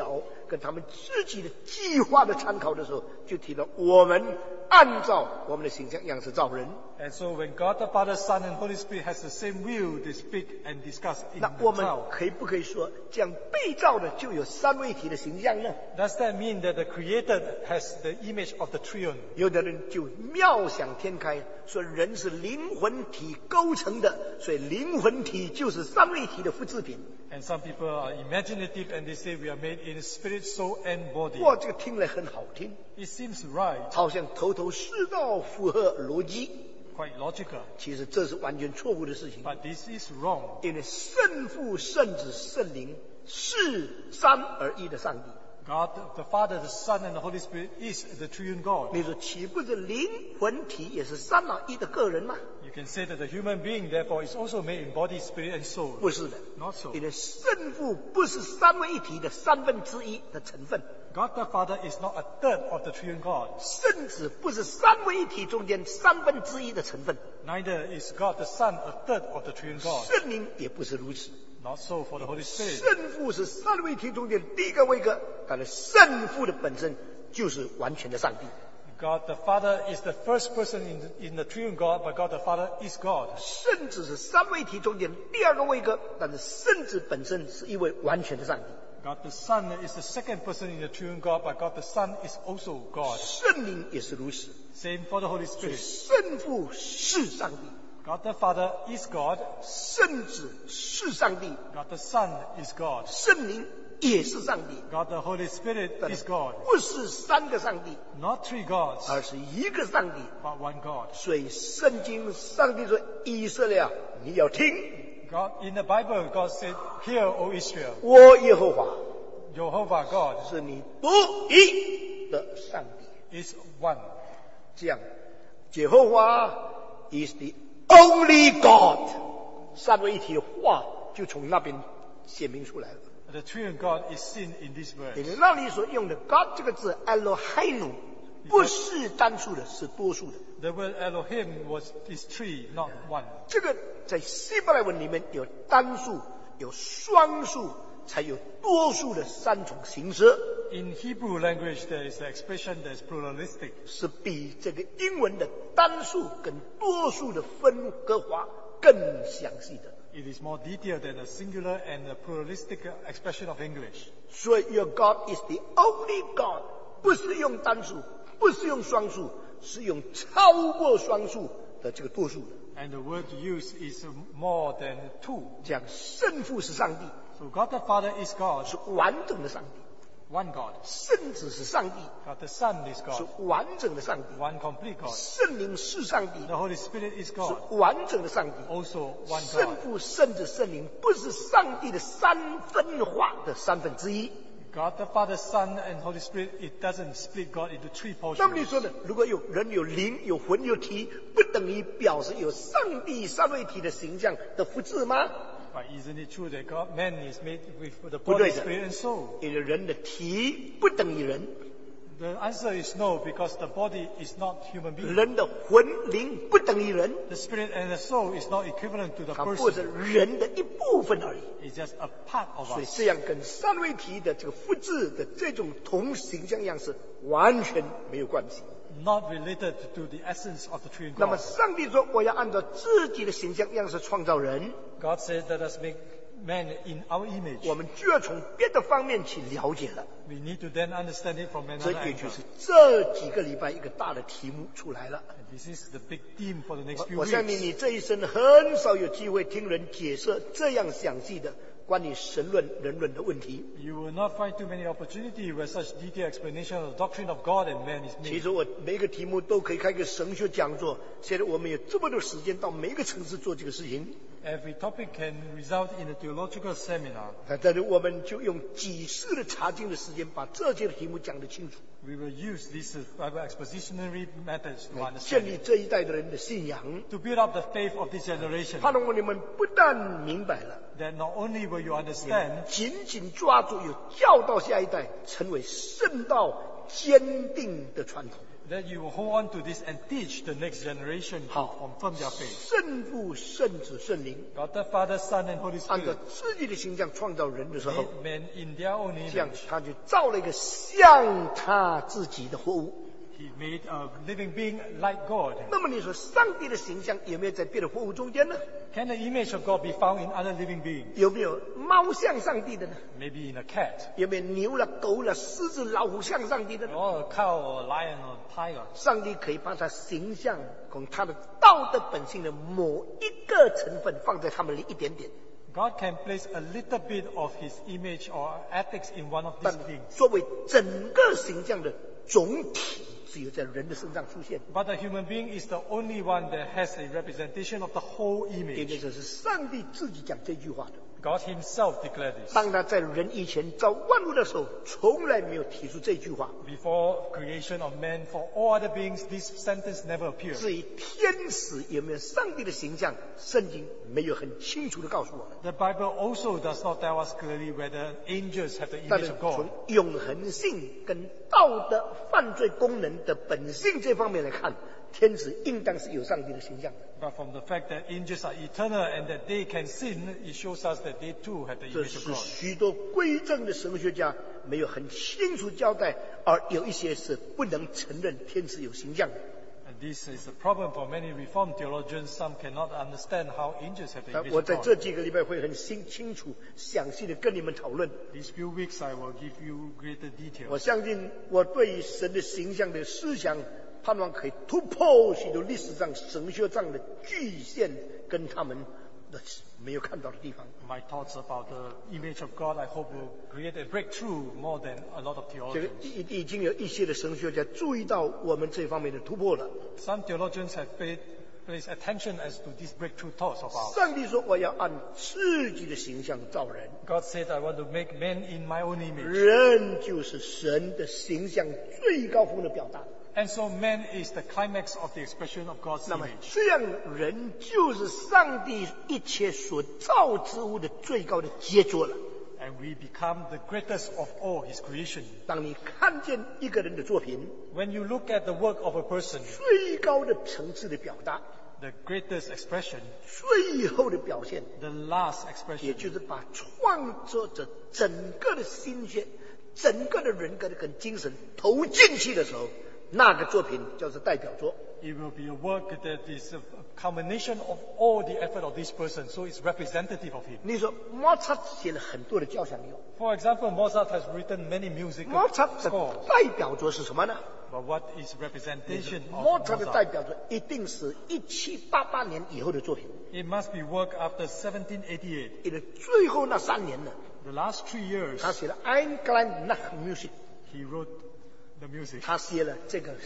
跟他们自己的计划的参考的时候，就提到我们按照我们的形象样式造人。 And so when God the Father, Son, and Holy Spirit has the same will, they speak and discuss in 那我 the 们 cloud. 可不可以说，这样被造的就有三位一体的形象呢？ Does that mean that the Creator has the image of the Triune? 有的人就妙想天开，说人是灵魂体构成的，所以灵魂体就是三位一体的复制品。 And some people are imaginative and they say we are made in spirit, soul, and body. 哇，这个听来很好听， It seems right, 好像头头是道，符合逻辑。 quite logical. 其实这是完全错误的事情， But this is wrong. 因为圣父、圣子、圣灵是三而一的上帝。 God, the Father, the Son, and the Holy Spirit is the Triune God. 你说岂不是灵魂体也是三而一的个人吗？ You can say that the human being, therefore, is also made in body, spirit, and soul. 不是的， Not so. 因为圣父不是三位一体的三分之一的成分， God the Father is not a third of the Triune God. 圣子不是三位一体中间三分之一的成分， Neither is God the Son a third of the Triune God. 圣灵也不是如此。 Not so for the Holy Spirit. 圣父是三位一体中间第一个位格，但是圣父的本身就是完全的上帝。 God the Father is the first person in the Triune God, but God the Father is God. 圣子是三位一体中间第二个位格，但是圣子本身是一位完全的上帝。 God the Son is the second person in the Triune God, but God the Son is also God. 圣灵也是如此， Same for the Holy 所以 Spirit. 圣父是上帝， God the Father is God. 圣子是上帝， God the Son is God. 圣灵也是上帝， God the Holy Spirit is God. 不是三个上帝， Not three gods, 而是一个上帝。 but one God. 所以圣经上帝说：“以色列啊，你要听， God, in the Bible, God said, Hear, O Israel, 我耶和华 Jehovah God 是你独一的上帝。” is one. 这样，耶和华 is the only God， 三位一体的话就从那边显明出来了。 The Triune God is seen in this 因 verse. 为那里所用的 God 这个字 Elohim 不是单数的，是多数的。 The word Elohim is three, not one. 这个在希伯来文里面有单数、有双数，才有多数的三种形式， In Hebrew language, there is an expression that is pluralistic. 是比这个英文的单数跟多数的分割化更详细的。 It is more detailed than the singular and the pluralistic expression of English. 所以 Your God is the only God， 不是用单数，不是用双数，是用超过双数的这个多数的。 And the word used is more than two. 讲圣父是上帝， So God the Father is God, 是完整的上帝； one God. 圣子是上帝， God the Son is 是 God, 完整的上帝； one complete God. 圣灵是上帝， The Holy Spirit is 是 God, 完整的上帝。 also one 圣 God. 父、圣子、圣灵不是上帝的三分化的三分之一。 God the Father, Son, and Holy Spirit, it doesn't split God into three 那么你 portions. 说呢？如果有人有灵、有魂、有体，不等于表示有上帝三位一体的形象的复制吗？ But isn't it true that God, man is made with the 不对 body, 的， spirit, and soul? 因为人的体不等于人， The answer is no, because the body is not human being. 人的魂灵不等于人， The spirit and the soul is not equivalent to the 它不是 person. 人的一部分而已。 It's just a part of 所以 us. 这样跟三位一体的这个复制的这种同形象样式完全没有关系。 Not related to the essence of the Triune 那么 God. 上帝说：“我要按照自己的形象样式创造人。” God said, let us make man in our image. 我们就要从别的方面去了解了。 We need to then understand it from 这 another 也就 angle. 是这几个礼拜一个大的题目出来了。 And this is the big theme for the next 我 few 我相信 weeks. 你这一生很少有机会听人解释这样详细的关于神论、人论的问题。 You will not find too many opportunities where such detailed explanation of the doctrine of God and man is 其 made. 实我每个题目都可以开个神学讲座。现在我们有这么多时间到每个城市做这个事情， Every topic can result in a theological seminar. 但是我们就用几次的查经的时间，把这些的题目讲得清楚， We will use these Bible expositionary methods to 建 understand 立 it. 这一代的人的信仰。 To build up the faith of this generation. 盼望你们不但明白了， That not only will you understand, 紧紧抓住，有教导下一代，成为圣道坚定的传统。 That you will hold on to this and teach the next generation to 好 confirm their faith. 圣父、圣子、圣灵 God the Father, Son, and Holy 按照 Spirit 自己的形象创造人的时候， made man in their own 这样 image. 他就造了一个像他自己的活物。 He made a living being like God. 那么你说上帝的形象有没有在别的活物中间呢？ Can the image of God be found in other living beings? 有没有猫像上帝的呢？ Maybe in a cat, 有没有牛了、狗了、狮子、老虎像上帝的呢？ or a cow, or a lion, or a tiger. 上帝可以把他形象跟他的道德本性的某一个成分放在他们里一点点， God can place a little bit of His image or ethics in one of 但 these things. 作为整个形象的总体，只有在人的身上出现。 But the human being is the only one that has a representation of the whole 因为 image. 这是上帝自己讲这句话的。 God Himself declared this. 当他在人以前造万物的时候，从来没有提出这句话。 Before creation of man, for all other beings, this sentence never appeared. 至于天使有没有上帝的形象，圣经没有很清楚的告诉我们。 The Bible also does not tell us clearly whether angels have the 但 image 是 of God. 从永恒性跟道德犯罪功能的本性这方面来看，天使应当是有上帝的形象的。 But from the fact that angels are eternal and that they can sin, it shows us that they too have the 这 image of 是 God. 许多归正的神学家没有很清楚交代，而有一些是不能承认天使有形象的。 And this is a problem for many Reformed theologians. Some cannot understand how angels have the image 我 of 在这 God. 几个礼拜会很清楚、详细的跟你们讨论。 These few weeks I will give you greater 我 details. 相信我对于神的形象的思想，盼望可以突破许多历史上神学上的局限，跟他们的没有看到的地方。 My thoughts about the image of God, I hope will create a breakthrough more than a lot of 这个 theologians. 已经有一些的神学家注意到我们这方面的突破了。 Some theologians have placed attention as to these breakthrough thoughts of ours. 上帝说：“我要按自己的形象造人， God said, I want to make man in my own image. 人就是神的形象最高峰的表达。 And so man is the climax of the expression of God's 那么 image. 这样人就是上帝一切所造之物的最高的杰作了。 And we become the greatest of all His creation. 当你看见一个人的作品， When you look at the work of a person, 最高的层次的表达， the greatest expression, 最后的表现， the last 也 expression, 就是把创作者整个的心血、整个的人格的跟精神投进去的时候，那个作品就是代表作。 it will be a work that is a culmination of all the effort of this person, so it's representative of him. 你说莫扎特写了很多的交响乐， For example, Mozart has written many musical 莫扎特的 scores. 代表作是什么呢？ But what is representation 莫 of 扎特的代 Mozart? 表作一定是1788年以后的作品， It must be work after 1788. 因为最后那3年呢， The last 3 years, 他写了 Eingland Nacht Music， he wrote the music. 他写了这个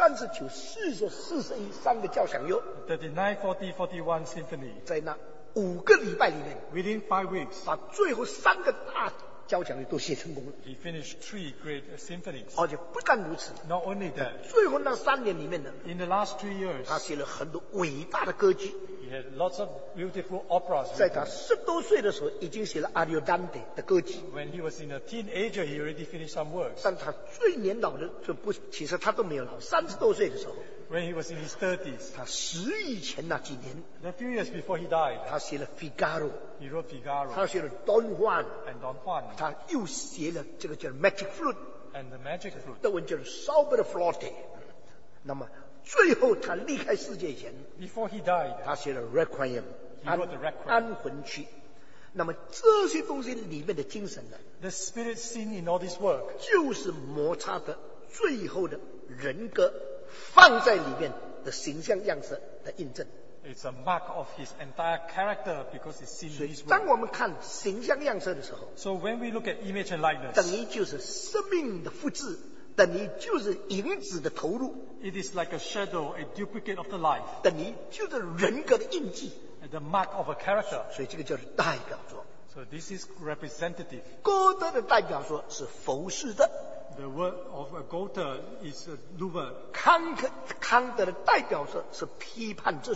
39、40、41个交响乐， 39, 40, 41 symphony. 在那5个礼拜里面， Within 5 weeks, 把最后3个大交响乐都写成功了。 he finished 3 great symphonies. 而且不但如此， Not only that, 最后那3年里面呢， in the last 3 years, 他写了很多伟大的歌剧。 he had lots of beautiful operas. 在他10多岁的时候，已经写了阿里奥丹德的歌剧。 When he was in a teenager, he already finished some works. 但他最年老的就不，其实他都没有老，30多岁的时候， When he was in his 30s, 他10以前那几年， a few years before he died, 他写了《Figaro》， he wrote Figaro 他写了《Don Juan》， and Don Juan 他又写了这个叫 Magic Flute， and the Magic Flute. 德文叫 Sauber Flöte。那么最后他离开世界以前， Before he died, 他写了 Requiem， He wrote the Requiem 安魂曲。那么这些东西里面的精神呢， the spirit seen in all this work 就是摩擦的最后的人格放在里面的形象样式的印证。 It's a mark of his entire character because it's seen 所 in 以 his 当 work. 我们看形象样式的时候， So when we look at image and 等 likeness, 于就是生命的复制，等于就是影子的投入， it is like a shadow, a duplicate of the life, 等于就是人格的印记。 the mark of a character. 所以这个叫做代表作。 So this is representative. 歌德的代表作是浮士德， The word of a Goethe is Luber. 康德的代表作是批判哲学。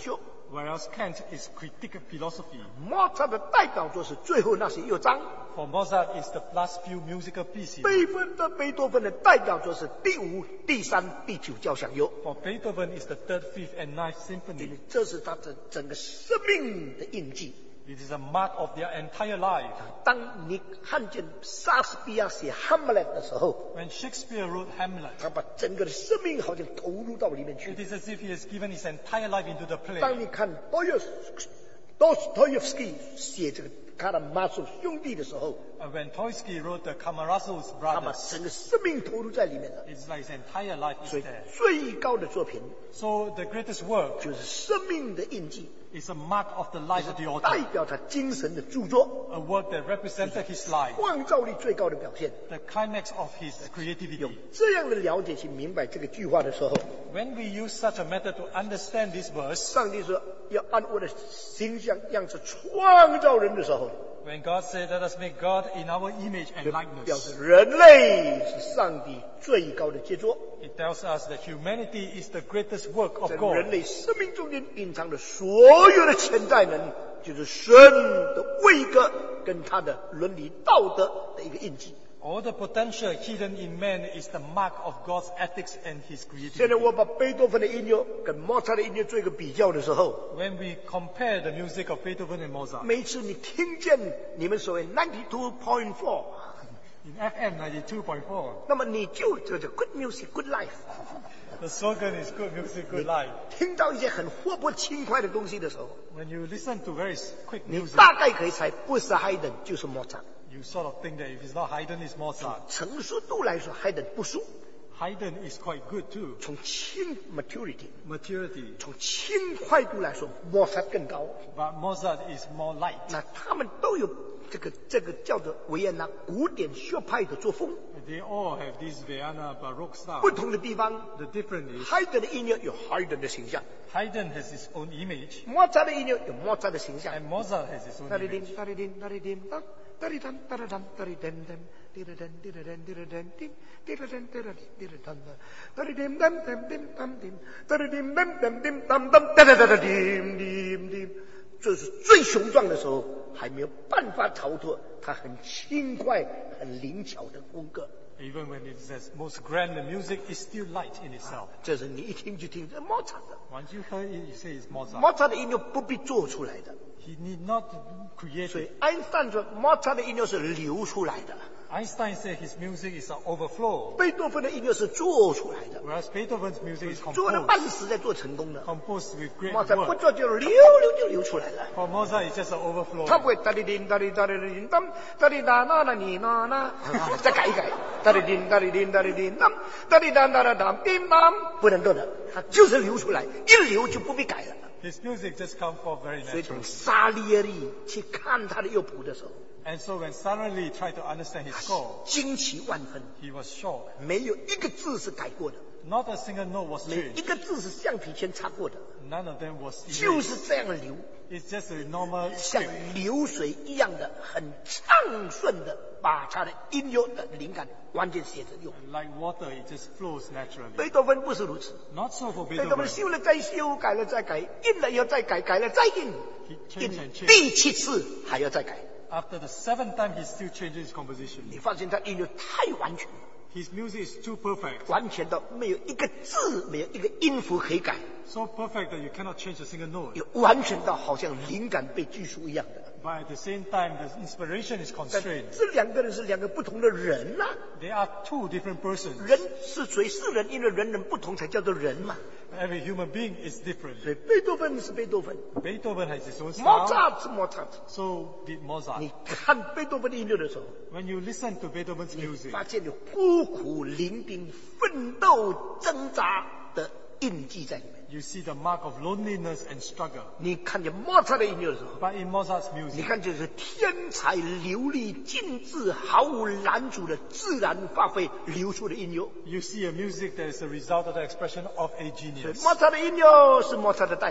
whereas Kant is critique of philosophy. 莫扎的代表作是最后那些乐章， For Mozart, it's the last few musical pieces. 贝多芬的代表作是第5、第3、第9交响乐， For Beethoven, it's the 3rd, 5th, and 9th symphony. 这是他整个生命的印记。 It is a mark of their entire life. 当你看见莎士比亚写《哈姆雷特》的时候， When Shakespeare wrote Hamlet, 他把整个的生命好像投入到里面 it 去。 is as if he has given his entire life into the play. 当你看多斯托耶夫斯基写这个卡拉马佐兄弟的时候， When Tolstoy wrote the Karamazov's 他把 brothers, 整个生命投入在里面的。 it's like his entire life is 所以 there. 最高的作品 So the greatest work 就是生命的印记， is a mark of the life of the 代 author, 表他精神的著作， a work that represented his life, 创造力最高的表现。 the climax of his creativity. 这样的了解去明白这个句话的时候， When we use such a method to understand this verse, 上帝说要按我的形象样式创造人的时候， when God said, "Let us make God in our image and 表 likeness," 示人类是上帝最高的杰作。 it tells us that humanity is the greatest work of 在 God. 人类生命中间隐藏的所有的潜在能，就是神的位格跟他的伦理道德的一个印记。 All the potential hidden in man is the mark of God's ethics and his 现在 creativity. 我把贝多芬的音乐跟莫扎特的音乐做一个比较的时候， When we compare the music of Beethoven and Mozart, 每次你听见你们所谓92.4， in FM 92.4, 那么你就这叫 good music good life。 the slogan is good music, good life. 听到一些很活泼轻快的东西的时候， When you listen to very quick 你 music, 大概可以猜不是海顿就是莫扎特。 you sort of think that if it's not Haydn, it's Mozart. 成熟度来说，海顿不输。 Haydn is quite good too. 从轻 maturity， Maturity. 从轻快度来说，莫扎特更高。 But Mozart is more light. 那他们都有这个叫做维也纳古典学派的作风， They all have this Vienna Baroque style. 不同的地方， The difference is 海顿的音乐有海顿的形象， Haydn has his own image 莫扎特的音乐有莫扎特的形象。 and Mozart has his own 哒哩 image. 叮哒哩叮哒哩叮当，哒哩当哒啦当哒哩噔噔，滴啦噔滴啦噔滴啦噔叮，滴啦噔滴啦滴啦噔噔，哒哩叮噔噔叮当叮，哒哩叮噔噔叮当当，哒哒哒哒叮叮叮。这是最雄壮的时候，还没有办法逃脱他很轻快、很灵巧的风格。 Even when it's at most grand, the music is still light in itself. 这是你一听就听这莫扎特。 Once you heard it, you say it's Mozart. 莫扎特的音乐不必做出来的， He need not create 所以 it. 爱因斯坦说莫扎特的音乐是流出来的， Einstein said his music is an overflow, 贝多芬的音乐是做出来的， whereas Beethoven's music is 做了半 composed, 死在做成功的。 composed with great 莫扎特不 work. 做就流就流出来了。 For Mozart, it's just an 他 overflow. 不会哒哩叮哒哩哒哩叮当哒哩哒啦啦你啦啦，再改一改，哒哩叮哒哩叮哒哩叮当哒哩哒哒哒哒叮当，不能动的，它就是流出来，一流就不必改了。 His music just comes forth very 所以从 naturally. 沙利耶利去看他的乐谱的时候， And so when Suddenly tried to understand his score, 惊奇万分， he was shocked. 没有一个字是改过的， Not a single note was 没有一 changed. 个字是橡皮签擦过的， None of them was 就 erased. 是这样流， It's just a normal 像 script. 流水一样的，很畅顺的把他的音乐的灵感完全写成用。 Like water, it just flows naturally. 贝多芬不是如此， Not so for 贝多芬 Beethoven. 修了再修，改了再改，印了以后再改，改了再印， He 印 changed and changed. 第7次还要再改。 After the 7th time, he still changes his composition. 你发现他音乐太完全了， His music is too perfect. 完全到没有一个字，没有一个音符可以改， So perfect that you cannot change a single note. 也完全到好像灵感被拘束一样的。 But at the same time, the inspiration is 但 constrained. 这两个人是两个不同的人呐、 They are two different persons. 人是谁是人？因为人人不同才叫做人嘛。 Every human being is different. 所以贝多芬是贝多芬， Beethoven has his own 莫 style. 扎是莫扎特。 So did Mozart. 你看贝多芬的音乐的时候， When you listen to Beethoven's 你 music, 发现有孤苦伶仃、奋斗挣扎的印记在里面。 you see the mark of loneliness and struggle. 你看见莫扎的音乐的时候， But in Mozart's 你 music, 看就是天才流利、尽致、毫无拦阻的自然发挥流出的音乐。 you see a music that is a result of the expression of a 所以 genius. 莫扎的音乐是莫扎的代表，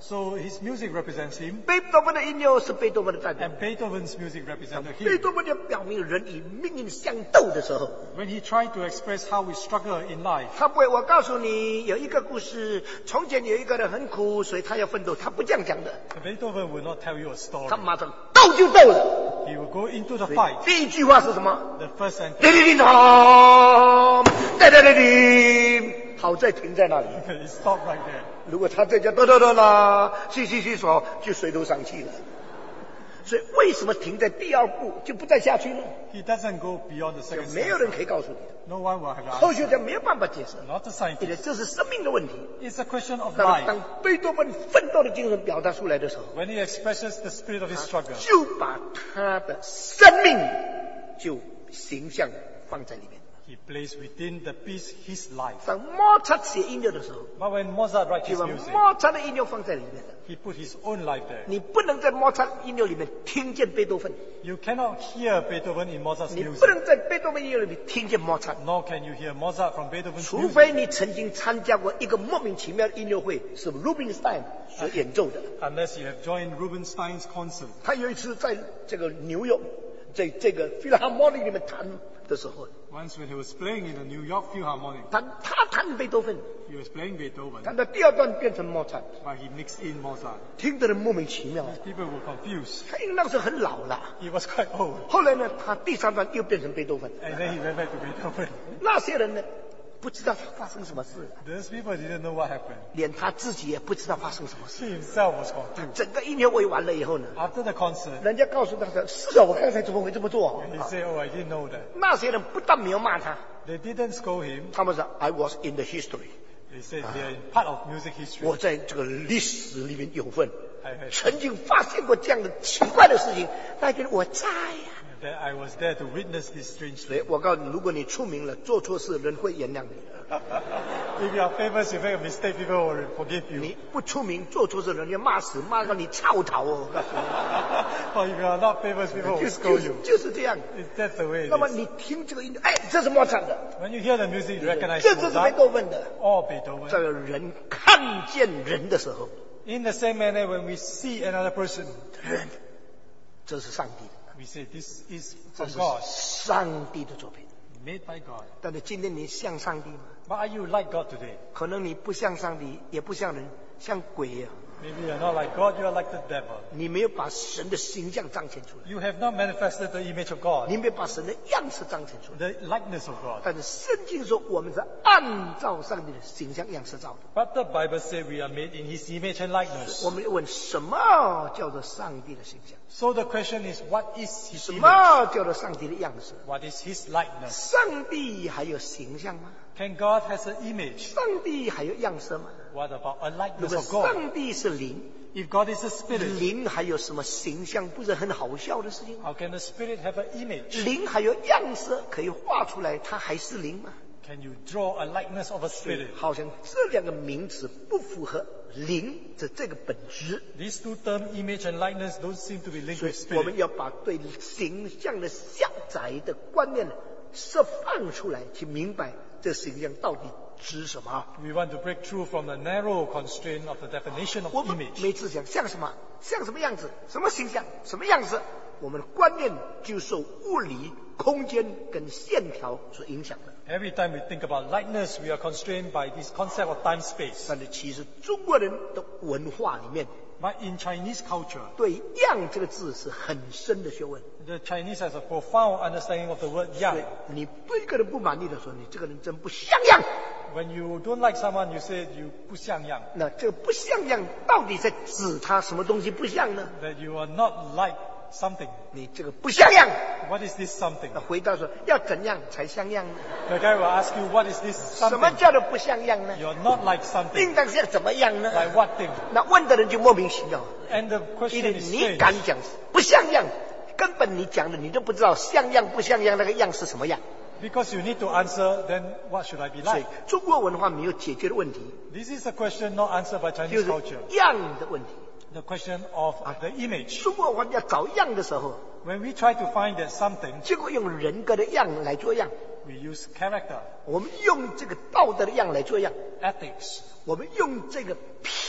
So his music represents him, 贝多芬的音乐是贝多芬的代表。 and Beethoven's music represents 贝 him. 多芬要表明人与命运相斗的时候， When he tried to express how we struggle in life, 他不会。我告诉你，有一个故事，从前有一个人很苦，所以他要奋斗。他不这样讲的， Beethoven will not tell you a 他 story. 马上斗就斗了。 He will go into the fight. 第一句话是什么？ The first sentence, 叮叮叮咚，叮叮叮叮。好在停在那里。 he stopped right there. 如果他在家哒哒哒啦，嘘嘘嘘说，就水都上气了。所以为什么停在第二步就不再下去呢？ He doesn't go beyond the 就 second 没有人 sentence. 可以告诉你的， No one will have 科 an 学 answer. 家没有办法解释， Not a 因为 scientist. 这是生命的问题。 It's a question of 当 life. 贝多芬奋斗的精神表达出来的时候， When he expresses the spirit of his struggle, 就把他的生命就形象放在里面。 he placed within the piece his life. 当莫扎特写音乐的时候， But when Mozart writes 就 his 把 music, 莫扎特的音乐放在里面的。 he put his own life there. 你不能在莫扎特音乐里面听见贝多芬， You cannot hear Beethoven in Mozart's 你不 music, 能在贝多芬音乐里面听见莫扎特。 nor can you hear Mozart from Beethoven's 除 music, 非你曾经参加过一个莫名其妙的音乐会，是 Rubinstein 所演奏的。 unless you have joined Rubinstein's concert. 他有一次在这个纽约，在这个 Philharmonic 里面弹的时候， Once when he was playing in the New York Philharmonic, 他弹贝多芬， he was playing Beethoven, 弹到第二段变成莫扎特， but he mixed in Mozart. 听的人莫名其妙。 People were confused. 他因为那个时候很老了， He was quite old. 后来呢，他第三段又变成贝多芬。 And then he went back to Beethoven. 那些人呢，不知道发生什么事， Those people didn't know what happened. 连他自己也不知道发生什么事。 He himself was confused. 整个音乐会完了以后呢， After the concert, 人家告诉他说：“是啊，我刚才怎么会这么做？” he said, "Oh, I didn't know that." 那些人不但没有骂他， They didn't scold him. 他们说 "I was in the history"， They said they're part of music history. 我在这个历史里面有份， I had, 曾经发现过这样的奇怪的事情，那个人我在呀。 that I was there to witness this strange 所以 thing. 我告诉你，如果你出名了，做错事，人会原谅你。 If you are famous, you make a mistake, people will forgive you. 你不出名，做错事，人家骂死，骂到你操逃哦。我告诉你 Or if you are not famous, people will scold you. 就是这样。 That's the way 那么 it is. 你听这个音乐，哎，这是莫扎特的， When you hear the music, you recognize 这是贝 Mozart 多芬的。 or Beethoven. 在人看见人的时候， In the same manner, when we see another person, 人，这是上帝的， we say, this is 这 from 是 God, 上帝的作品。 made by God. 但是今天你像上帝吗？ But are you like God today? 可能你不像上帝，也不像人，像鬼呀、 Maybe you're not like God, you are like the devil. 你没有把神的形象彰显出来， You have not manifested the image of God, 你没有把神的样式彰显出来。 the likeness of God. 但是圣经说，我们是按照上帝的形象样式造的。 But the Bible says we are made in His image and likeness. 我们问什么叫做上帝的形象？ So the question is, what is His 什 image? 么叫做上帝的样式？ What is His likeness? 上帝还有形象吗？ Can God has an image? 上帝还有样式吗？ What about a 如 likeness 果 of God? 上帝是灵， If God is a spirit, 灵还有什么形象？不是很好笑的事情吗？ how can the spirit have an image? 灵还有样式可以画出来，它还是灵吗？ Can you draw a likeness of a 所以 spirit? 好像这两个名词不符合灵的这个本质， These two terms, image and likeness, don't seem to be linked 所 with 以我们 spirit. 要把对形象的狭窄的观念释放出来，去明白这形象到底指什么。 We want to break through from the narrow constraint of the definition of 我们 image. 每次想像什么，像什么样子，什么形象，什么样子，我们的观念就受物理、空间跟线条所影响的。 Every time we think about likeness, we are constrained by this concept of time space. 但是其实中国人的文化里面， But in Chinese culture, 对“样”这个字是很深的学问。 the Chinese has a profound understanding of the word 所 yang. 以你对一个人不满意的时候，你这个人真不像样。 When you don't like someone, you say you 不像样, 那这个不像样到底在指他什么东西不像呢？ that you are not like something. 你这个不像样， What is this something? 那回答说要怎样才像样呢？ The guy will ask you, what is this 什么 something? 叫做不像样呢？ You're not like 应 something. 当像怎么样呢？ Like what thing? 那问的人就莫名其妙， And the 因 question 为 is 你 strange. 敢讲不像样，根本你讲的你都不知道像样不像样，那个样是什么样。 Because you need to answer, then what should I be 所以 like? 中国文化没有解决的问题， This is a question not answered by 就 Chinese 是 culture. 样的问题。 The question of the image. 中国文化要找样的时候， When we try to find that something, 结果用人格的样来做样， we use character, 我们用这个道德的样来做样， ethics, 我们用这个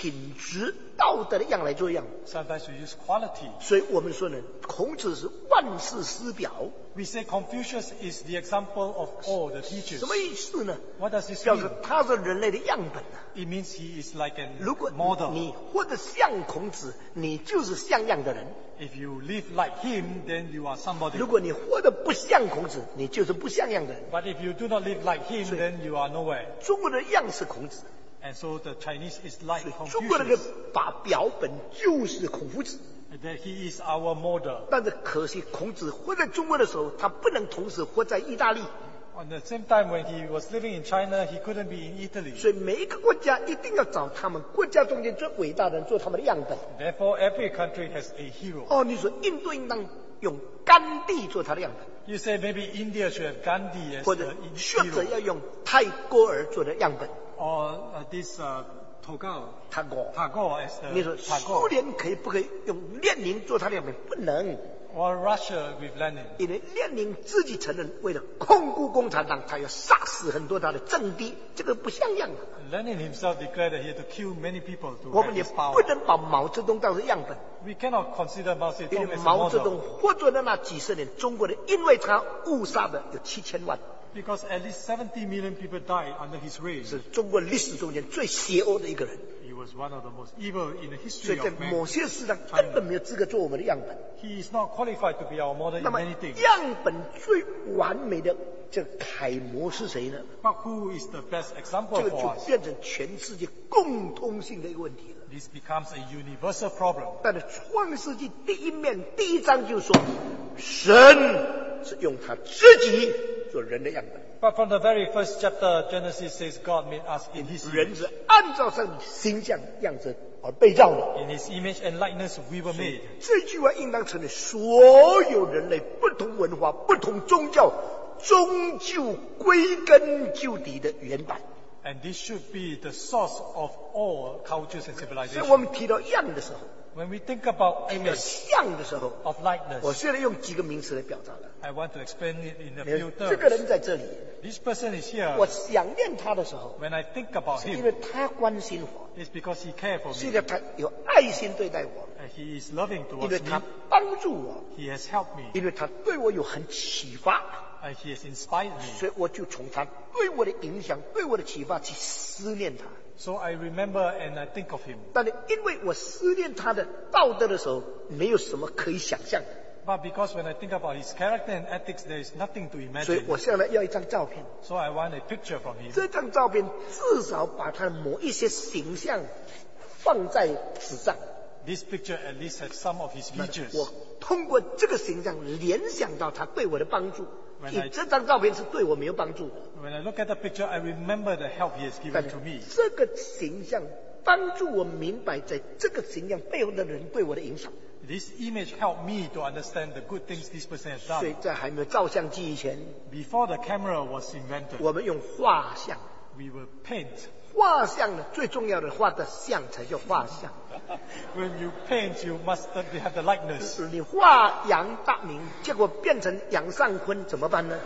品质道德的样来做样。 Sometimes we use quality. 所以我们说呢，孔子是万世师表。 We say Confucius is the example of all the teachers. 什么意思呢？ What does this 表 mean? 示他是人类的样本啊。 It means he is like a 如果 model. 你活得像孔子，你就是像样的人； If you live like him, then you are somebody. 如果你活得不像孔子，你就是不像样的人。 But if you do not live like him, then you are nowhere. 中国的样是孔子， And so the Chinese is like 中国人的 Confucius. 把表本就是孔夫子。 That he is our model. 但是可惜，孔子活在中国的时候，他不能同时活在意大利， At the same time, when he was living in China, he couldn't be in Italy. 所以每一个国家一定要找他们国家中间最伟大的人做他们的样本。 Therefore, every country has a hero. 哦，你说印度应当用甘地做他的样本， You say maybe India should have Gandhi as 或 the 者学者 hero. 要用泰戈尔做的样本。 Or this Tagore 他过， as 你 the 说苏 Tagore. 联不可以用列宁做他的样本？不能， Or Russia with Lenin. 因为列宁自己承认，为了控固共产党，他要杀死很多他的政敌，这个不像样啊。 Lenin himself declared that he had to kill many people to 我 have 们也 his 不 power. 能把毛泽东当成样本， We cannot consider Mao 因 Zedong 为 as a 毛泽东 model 活着的那几十年，中国人因为他误杀的有7000万， because at least 70 million people died under his reign. 是中国历史中间最邪恶的一个人。 He was one of the most evil in the 所以 history 在 of man. 某些事上根本没有资格做我们的样本。 He is not qualified to be our model 那 in 么 many things. 样本最完美的这个楷模是谁呢？ But who is the best 这 example 个就 for us? 变成全世界共通性的一个问题了。 This becomes a universal problem. 但是创世纪第一章就说，神是用他自己做人的样本， But from the very first chapter, Genesis says God made us in His 人 image. 是按照上帝形象样子而被造的。 In His image and likeness we were made. 这句话应当承认，所有人类不同文化、不同宗教，终究归根究底的原版。 And this should be the source of all cultures and 所以 civilizations. 我们提到样的时候， When we think about 提到 image 像的时候， of 我 likeness, 现在用几个名词来表达了。 I want to explain it in a 你 few 看这个 terms. 人在这里， This person is here. 我想念他的时候， When I think about 因 him, 为他关心我， it's because he cared for 是 me. 因为他有爱心对待我， And he is loving 因为 towards 他 me. 帮助我， He has helped me. 因为他对我有很启发， And he has inspired me. 所以我就从他对我的影响、对我的启发去思念他。 So I remember and I think of him. 但是因为我思念他的道德的时候，没有什么可以想象的， But because when I think about his character and ethics, there is nothing to 所以 imagine. 我现在要一张照片。 So I want a picture from him. 这张照片至少把他的某一些形象放在纸上。 This picture at least has some of his 我 features. 通过这个形象联想到他对我的帮助。 When I- 这张照片是对我没有帮助的， When I look at the picture, I remember the help he has 但 given to me. 这个形象帮助我明白，在这个形象背后的人对我的影响。 This image helped me to understand the good things this person has 所以 done. 在还没有照相机以前， Before the camera was invented, 我们用画像。 we will paint. 画像呢，最重要的画的像才叫画像。 When you paint, you must have the likeness. 你画杨大明，结果变成杨尚昆怎么办呢？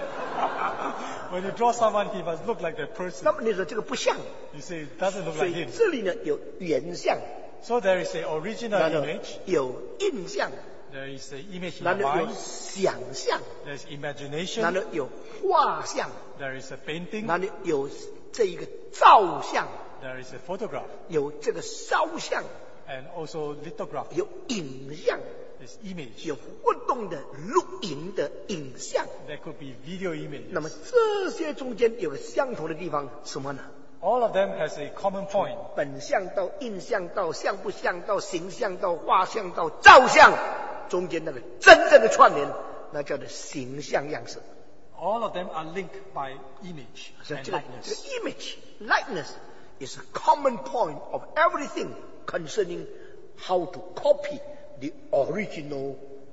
When you draw someone, he must look like that 那 person. 么你说这个不像， You say it doesn't look 所 like 以 him. 这里呢有原像， So there is an original 然后 image. 有印象， There is an image in 然 the 后有 mind. 想象， There's 然 imagination. 后有画像， There is a painting. 然后有这一个照相， There is a photograph. 有这个烧像， And also lithograph. 有影像， There's image. 有活动的录影的影像。 There could be video images. 那么这些中间有个相同的地方，什么呢？ All of them has a common point. 本相到印象到像不像到形象到画像到照相，中间那个真正的串联，那叫做形象样式。 All of them are linked by image 所以 and 这个 likeness. image likeness is a common point of everything concerning how to copy the original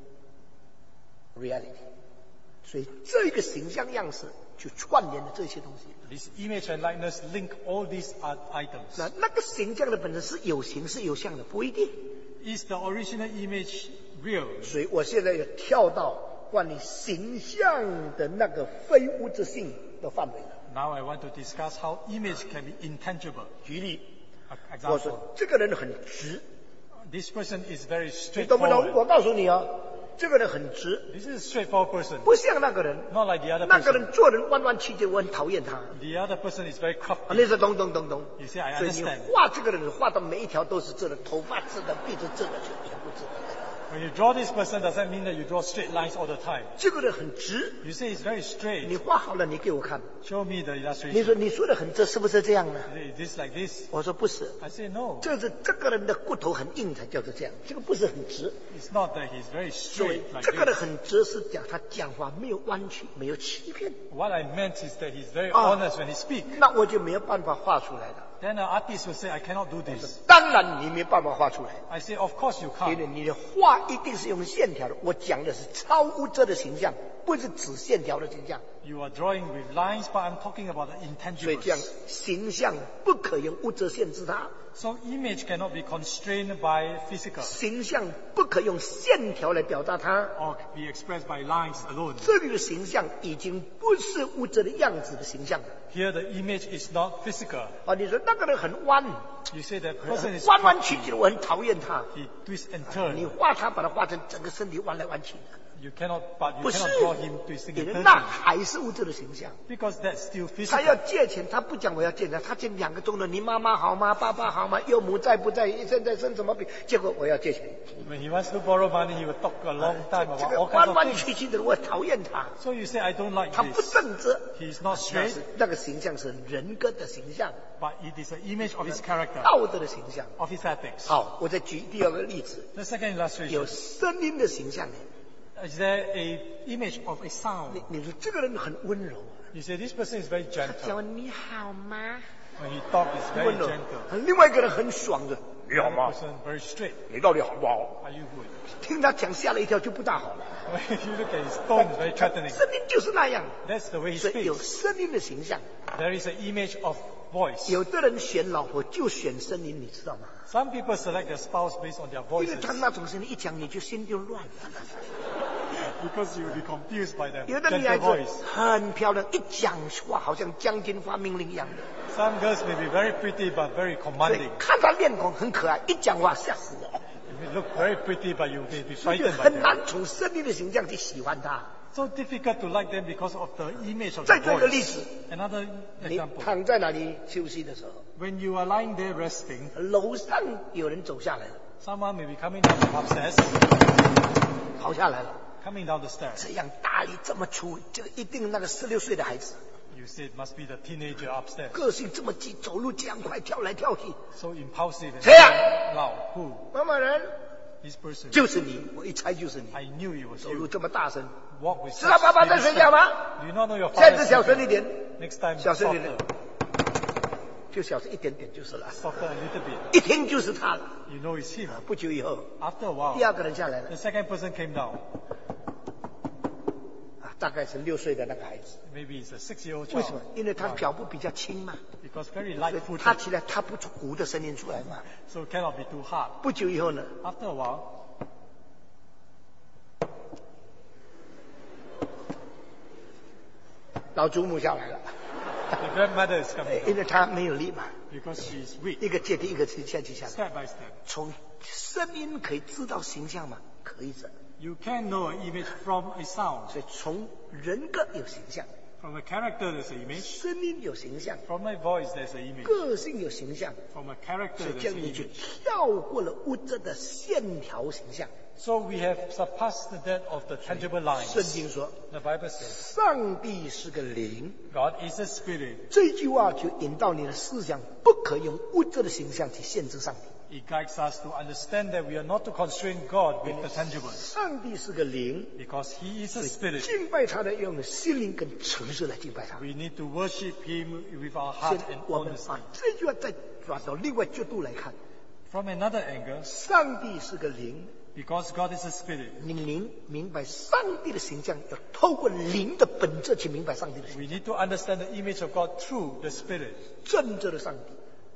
reality。所以这个形象样式就串联了这些东西。 This image and likeness link all these items. 那个形象的本身是有形是有相的，不一定。 Is the original image real? 所以我现在要跳到关于形象的那个非物质性的范围了。 Now I want to discuss how image can be intangible. 举例， 我说 example. 这个人很直， This person is very 你懂不懂？ straightforward. 我告诉你啊，这个人很直， This is a straightforward person. 不像那个人， Not like the other 那个 person. 人做人弯弯曲曲，我很讨厌他。 The other person is very 啊， crafty. 你说懂。 You say, I 所以你 understand. 画这个人，画的每一条都是直的，头发直的，鼻子直的，全部直的。 When you draw this person, does that mean that you draw straight lines all the time? 这个人很直， You say it's very 你 straight. 画好了，你给我看。 Show me the 你 illustration. 说你说的很直，是不是这样呢？ Is this like this? 我说不是， I say no. 这是这个人的骨头很硬才叫做这样，这个不是很直。 It's not that he's very 所以 straight like 这个人 this. 很直，是讲他讲话没有弯曲，没有欺骗。 What I meant is that he's very Ah. honest when he speaks. 那我就没有办法画出来了。 Then an artist will say, I cannot do this. 当然你没办法画出来， I say, of course you 因为 can't. 你的画一定是用线条的。我讲的是超物质的形象，不是指线条的形象。 You are drawing with lines, but I'm talking about the 所以这样 intangibles. 形象不可用物质限制它， So image cannot be constrained by physical 形象不可用线条来表达它。 or be expressed by lines alone. 这里的形象已经不是物质的样子的形象了。 Here the image is not physical. 啊，你说那个人很弯， You say that person is 弯弯曲 crafty. 曲的，我很讨厌他。 He twists and 你 turns. 画他，把他画成整个身体弯来弯去的， You cannot, but you 不是 cannot draw him twisting 你 and 的那 turning 还是物质的形象。 because that's still 他要 physical. 借钱，他不讲我要借钱，他借2个钟头，你妈妈好吗？爸爸好吗？岳母在不在？现在生什么病？结果我要借钱， When he wants to borrow money, he will talk a long time 这 about 个 all kinds 弯 of 弯 things. 曲曲的，我讨厌他， So you say, I don't like 他不 this. 正直。 He's not 那 straight, 是那个形象是人格的形象， but it is an image of his character, 道德的形象。 of his ethics. 好，我再举第2个例子， The second 有 illustration, 声音的形象。 is there a image of a sound? 你说这个人很温柔啊， You say this person is very 他 gentle. 讲你好吗？ When he talks, it's very 温柔 gentle.。 另外一个人很爽的，你好 The 吗？ person very straight. 你到底好不好？ Are you good? 听他讲吓了一跳，就不大好了。 When you look at his tone, it's very threatening. 声音就是那样， That's the way he 所以有 speaks. 声音的形象。 There is an image of voice. 有的人选老婆就选声音，你知道吗？ Some people select their spouse based on their 因为 voices 他那种声音一讲，你就心就乱了。 because you will be confused by their 有的女 gentle 孩子 voice. 很漂亮，一讲话好像将军发命令一样的， Some girls may be very pretty but very 所以 commanding. 看她面孔很可爱，一讲话吓死人。 You may look very pretty but you may be 所以 frightened by 很 them. 难从声音的形象去喜欢她。 So difficult to like them because of the image of 再 the 做一个例 voice. 子， Another 你 example. 躺在那里休息的时候， When you are lying there resting, 楼上有人走下来了， someone may be coming down from upstairs, 跑下来了， coming down the stairs. 这样大力这么粗，这个一定那个16岁的孩子， You say it must be the teenager upstairs. 个性这么急，走路这样快，跳来跳去。 So impulsive and 谁呀？ loud. Who? 某某人 This person. 就是你，我一猜就是你， I knew it was 走路 you. 这么大声， Walk with 知道 such 爸爸在 steady 睡觉 step. 吗？ Do you not know your 下 father 次 is 小声一 sleeping? 点， Next time 小声一点 softer. 就小声一点点就是了。 Softer a little bit. 一听就是他了。 You know it's him. 不久以后， After a while, 第2个人下来了 the，second person came down. 大概是6岁的那个孩子。 Maybe it's a 6-year-old 为什么 child.？ 因为他脚步比较轻嘛， Because very 所以 light-footed. 他起来他不出鼓的声音出来嘛。 So it cannot be too hard. 不久以后呢， After a while, 老祖母下来了， the grandmother is coming 因 down 为他没有力嘛， because she is weak. 一个接着一个下去下来。 Step by step. 从声音可以知道形象吗？可以的。 You can know an image from a sound. 所以从人格有形象， From a character, there's an image. 声音有形象， From a voice, there's an image. 个性有形象， From a character, 所以 there's 这样 an 你就 image. 跳过了物质的线条形象。 So we have surpassed that of the tangible 圣 lines. 经说， The Bible says 上帝是个灵， God is a spirit. 这句话就引导你的思想，不可用物质的形象去限制上帝。 It guides us to understand that we are not to constrain God with the tangible 上帝是个灵， because He is a spirit. 敬拜他的用心灵跟诚实来敬拜他。 We need to worship Him with our 现 heart 在 and 我们 honesty. 把这句话再转到另外角度来看， From another angle, 上帝是个灵， because God is a spirit, 你明白上帝的形象，要透过灵的本质去明白上帝的形 we need to understand the image of God through the spirit. 象，真正的上帝。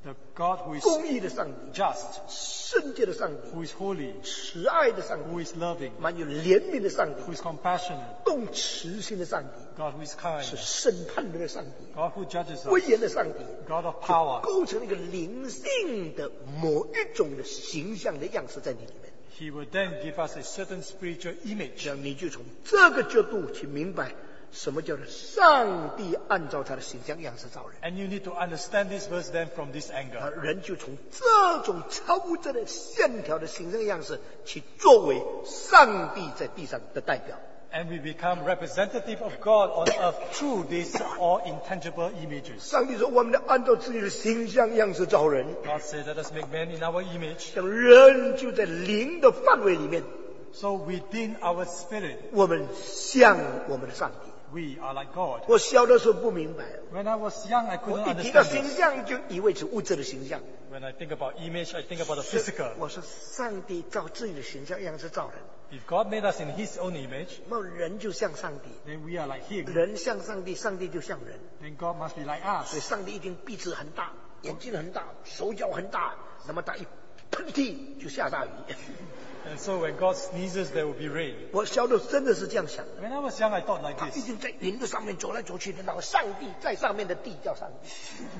The God who is 公义的上帝， just, 圣洁的上帝， who is holy, 慈爱的上帝， who is loving, 满有怜悯的上帝， who is compassionate, 动慈心的上帝， God who is kind, 是审判人的上帝， God who judges 威 us, 严的上帝， God of power. 构成了一个灵性的某一种的形象的样式在你里面。 He will then give us a certain spiritual 这 image. 样你就从这个角度去明白什么叫做上帝按照他的形象样式造人。 And you need to understand this verse then from this angle. 而人就从这种超着的线条的形象样式去作为上帝在地上的代表。 And we become representative of God on earth through these all intangible images. 上帝说：“我们要按照自己的形象样式造人。 God said, let us make man in our image. ” 像人就在灵的范围里面， So within our spirit, 我们像我们的上帝。 we are like God. 我小的时候不明白， When I was young, I 我 couldn't 一提到 understand 形 this. 象就以为是物质的形象。 When I think about image, I think about the physical. 我说上帝照自己的形象样式造人， If God made us in His own image, 那人就像上帝， then we are like Him. 人像上帝，上帝就像人。 Then God must be like 所以 us. 上帝一定鼻子很大，眼睛很大，手脚很大，那么大一喷嚏就下大雨。 And so when God sneezes, there will be rain. 我小的时候真的是这样想的， When I was young, I thought like 他一 this. 定在云的上面走来走去的，然后上帝在上面的地叫上帝。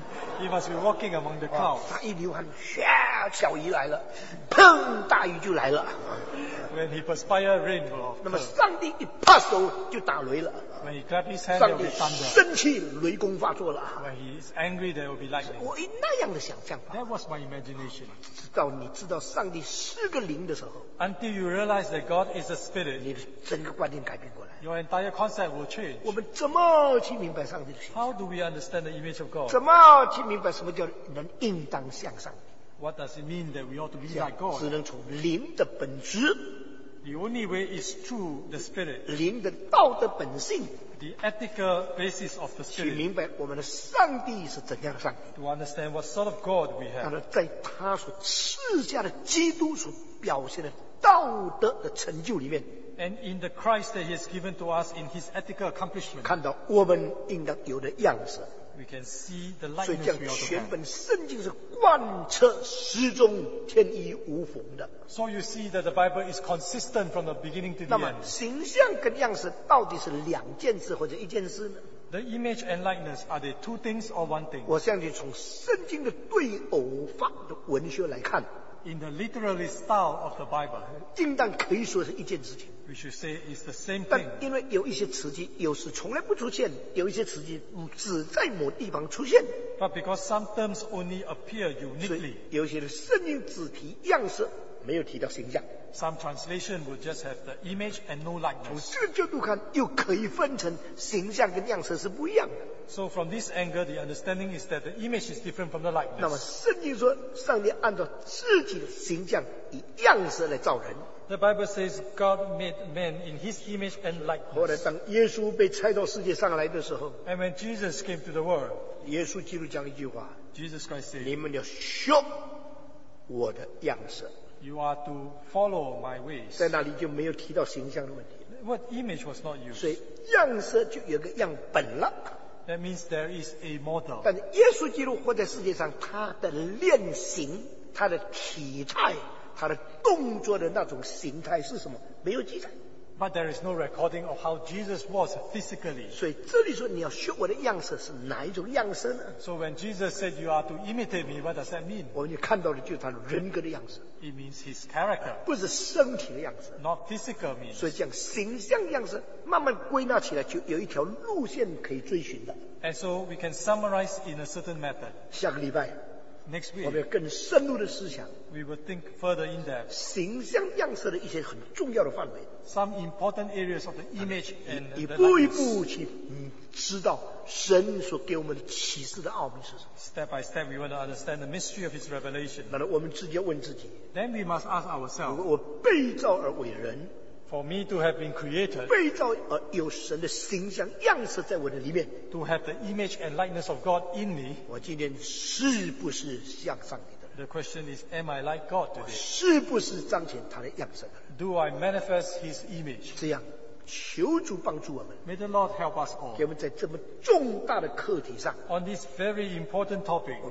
He must be walking among the clouds. 他一流汗，唰，小雨来了，砰，大雨就来了。 When He perspired, rain will 那么 occur. 上帝一拍手就打雷了， When He clapped His hand, there 上 will 帝 be thunder. 生气，雷公发作了。 When He is angry, there will be lightning. 我以那样的想象法， That was my imagination. 直到你知道上帝是个灵的时候， Until you realize that God is a spirit, 你的整个观念改变过来。 your entire concept will change. 我们怎么去明白上帝的形象？ How do we understand the image of God? 怎么去明白什么叫人应当像上帝？ What does it mean that we ought to be 这样 like God? 只能从灵的本质、 The only way is through the Spirit, 灵的道德本性 the ethical basis of the 去 Spirit, 明白我们的上帝是怎样的上帝。 to understand what sort of God we 那 have. 么在他所赐下的基督所表现的道德的成就里面， And in the Christ that He has given to us in His ethical accomplishment, 看到我们应当有的样式。 we can see the 所以 likeness 这样 we ought to 全 have. 本圣经是贯彻始终、天衣无缝的。 So you see that the Bible is consistent from the beginning to 那 the 么 end. 形象跟样式到底是两件事或者一件事呢？ The image and likeness, are they two things or one thing? 我相信从圣经的对偶法的文学来看， In the literary style of the Bible, 应当可以说是一件事情。 we should say it's the same 但 thing. 因为有一些词句有时从来不出现，有一些词句只在某地方出现， But because some terms only appear 所以 uniquely, 有些的圣经只提样式，没有提到形象。 some translation will just have the image and no 从 likeness. 这个角度看，又可以分成形象跟样式是不一样的。 So from this angle, the understanding is that the image is different from the 那么 likeness. 圣经说，上帝按照自己的形象以样式来造人。 The Bible says God made man in His image and 后来 likeness. 当耶稣被差到世界上来的时候， And when Jesus came to the world, 耶稣基督讲一句话： Jesus Christ 你 said, 们要学我的样式。 you are to follow my ways. 在那里就没有提到形象的问题， What image was not used? 所以样式就有个样本了。 That means there is a model. 但是耶稣基督活在世界上，他的练行、他的体态、他的动作的那种形态是什么？没有记载。 But there is no recording of how Jesus was physically. 所以这里说你要学我的样式是哪一种样式呢？ So when Jesus said you are to imitate me, what does that mean? 我们就看到的就是他的人格的样式， It means his character, 不是身体的样式。 not physical means. 所以这样形象样式慢慢归纳起来，就有一条路线可以追寻的。 And so we can summarize in a certain method. 下个礼拜 Next 我们 week, 要更深入的思想 we will think further in depth. 形象样式的一些很重要的范围， Some important areas of the image and 一 the 步一 likeness. 步去知道神所给我们的启示的奥秘是什么。 Step by step, we want to understand the mystery of his revelation. 那么我们直接问自己： Then we must ask 如 ourselves, 果我被造而为人， for me to have been created, 被造而有神的形象样式在我的里面， to have the image and likeness of God in me, 我今天是不是像上帝的人？ the question is, am I like God 我 today? 是不是彰显他的样式的人？ Do I manifest his image? 这样，求主帮助我们， May the Lord help us all. 给我们在这么重大的课题上， On this very important topic, 我们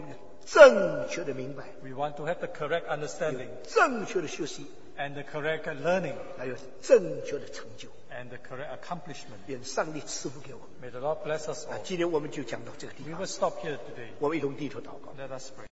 正确的明白， We want to have the correct understanding 正确的学习， and the correct learning 还有正确的成就。 and the correct accomplishment. 愿上帝赐福给我们。 May the Lord bless us all. 今天我们就讲到这个地 We 方， will stop here today. 我们一同低头祷告。 Let us pray.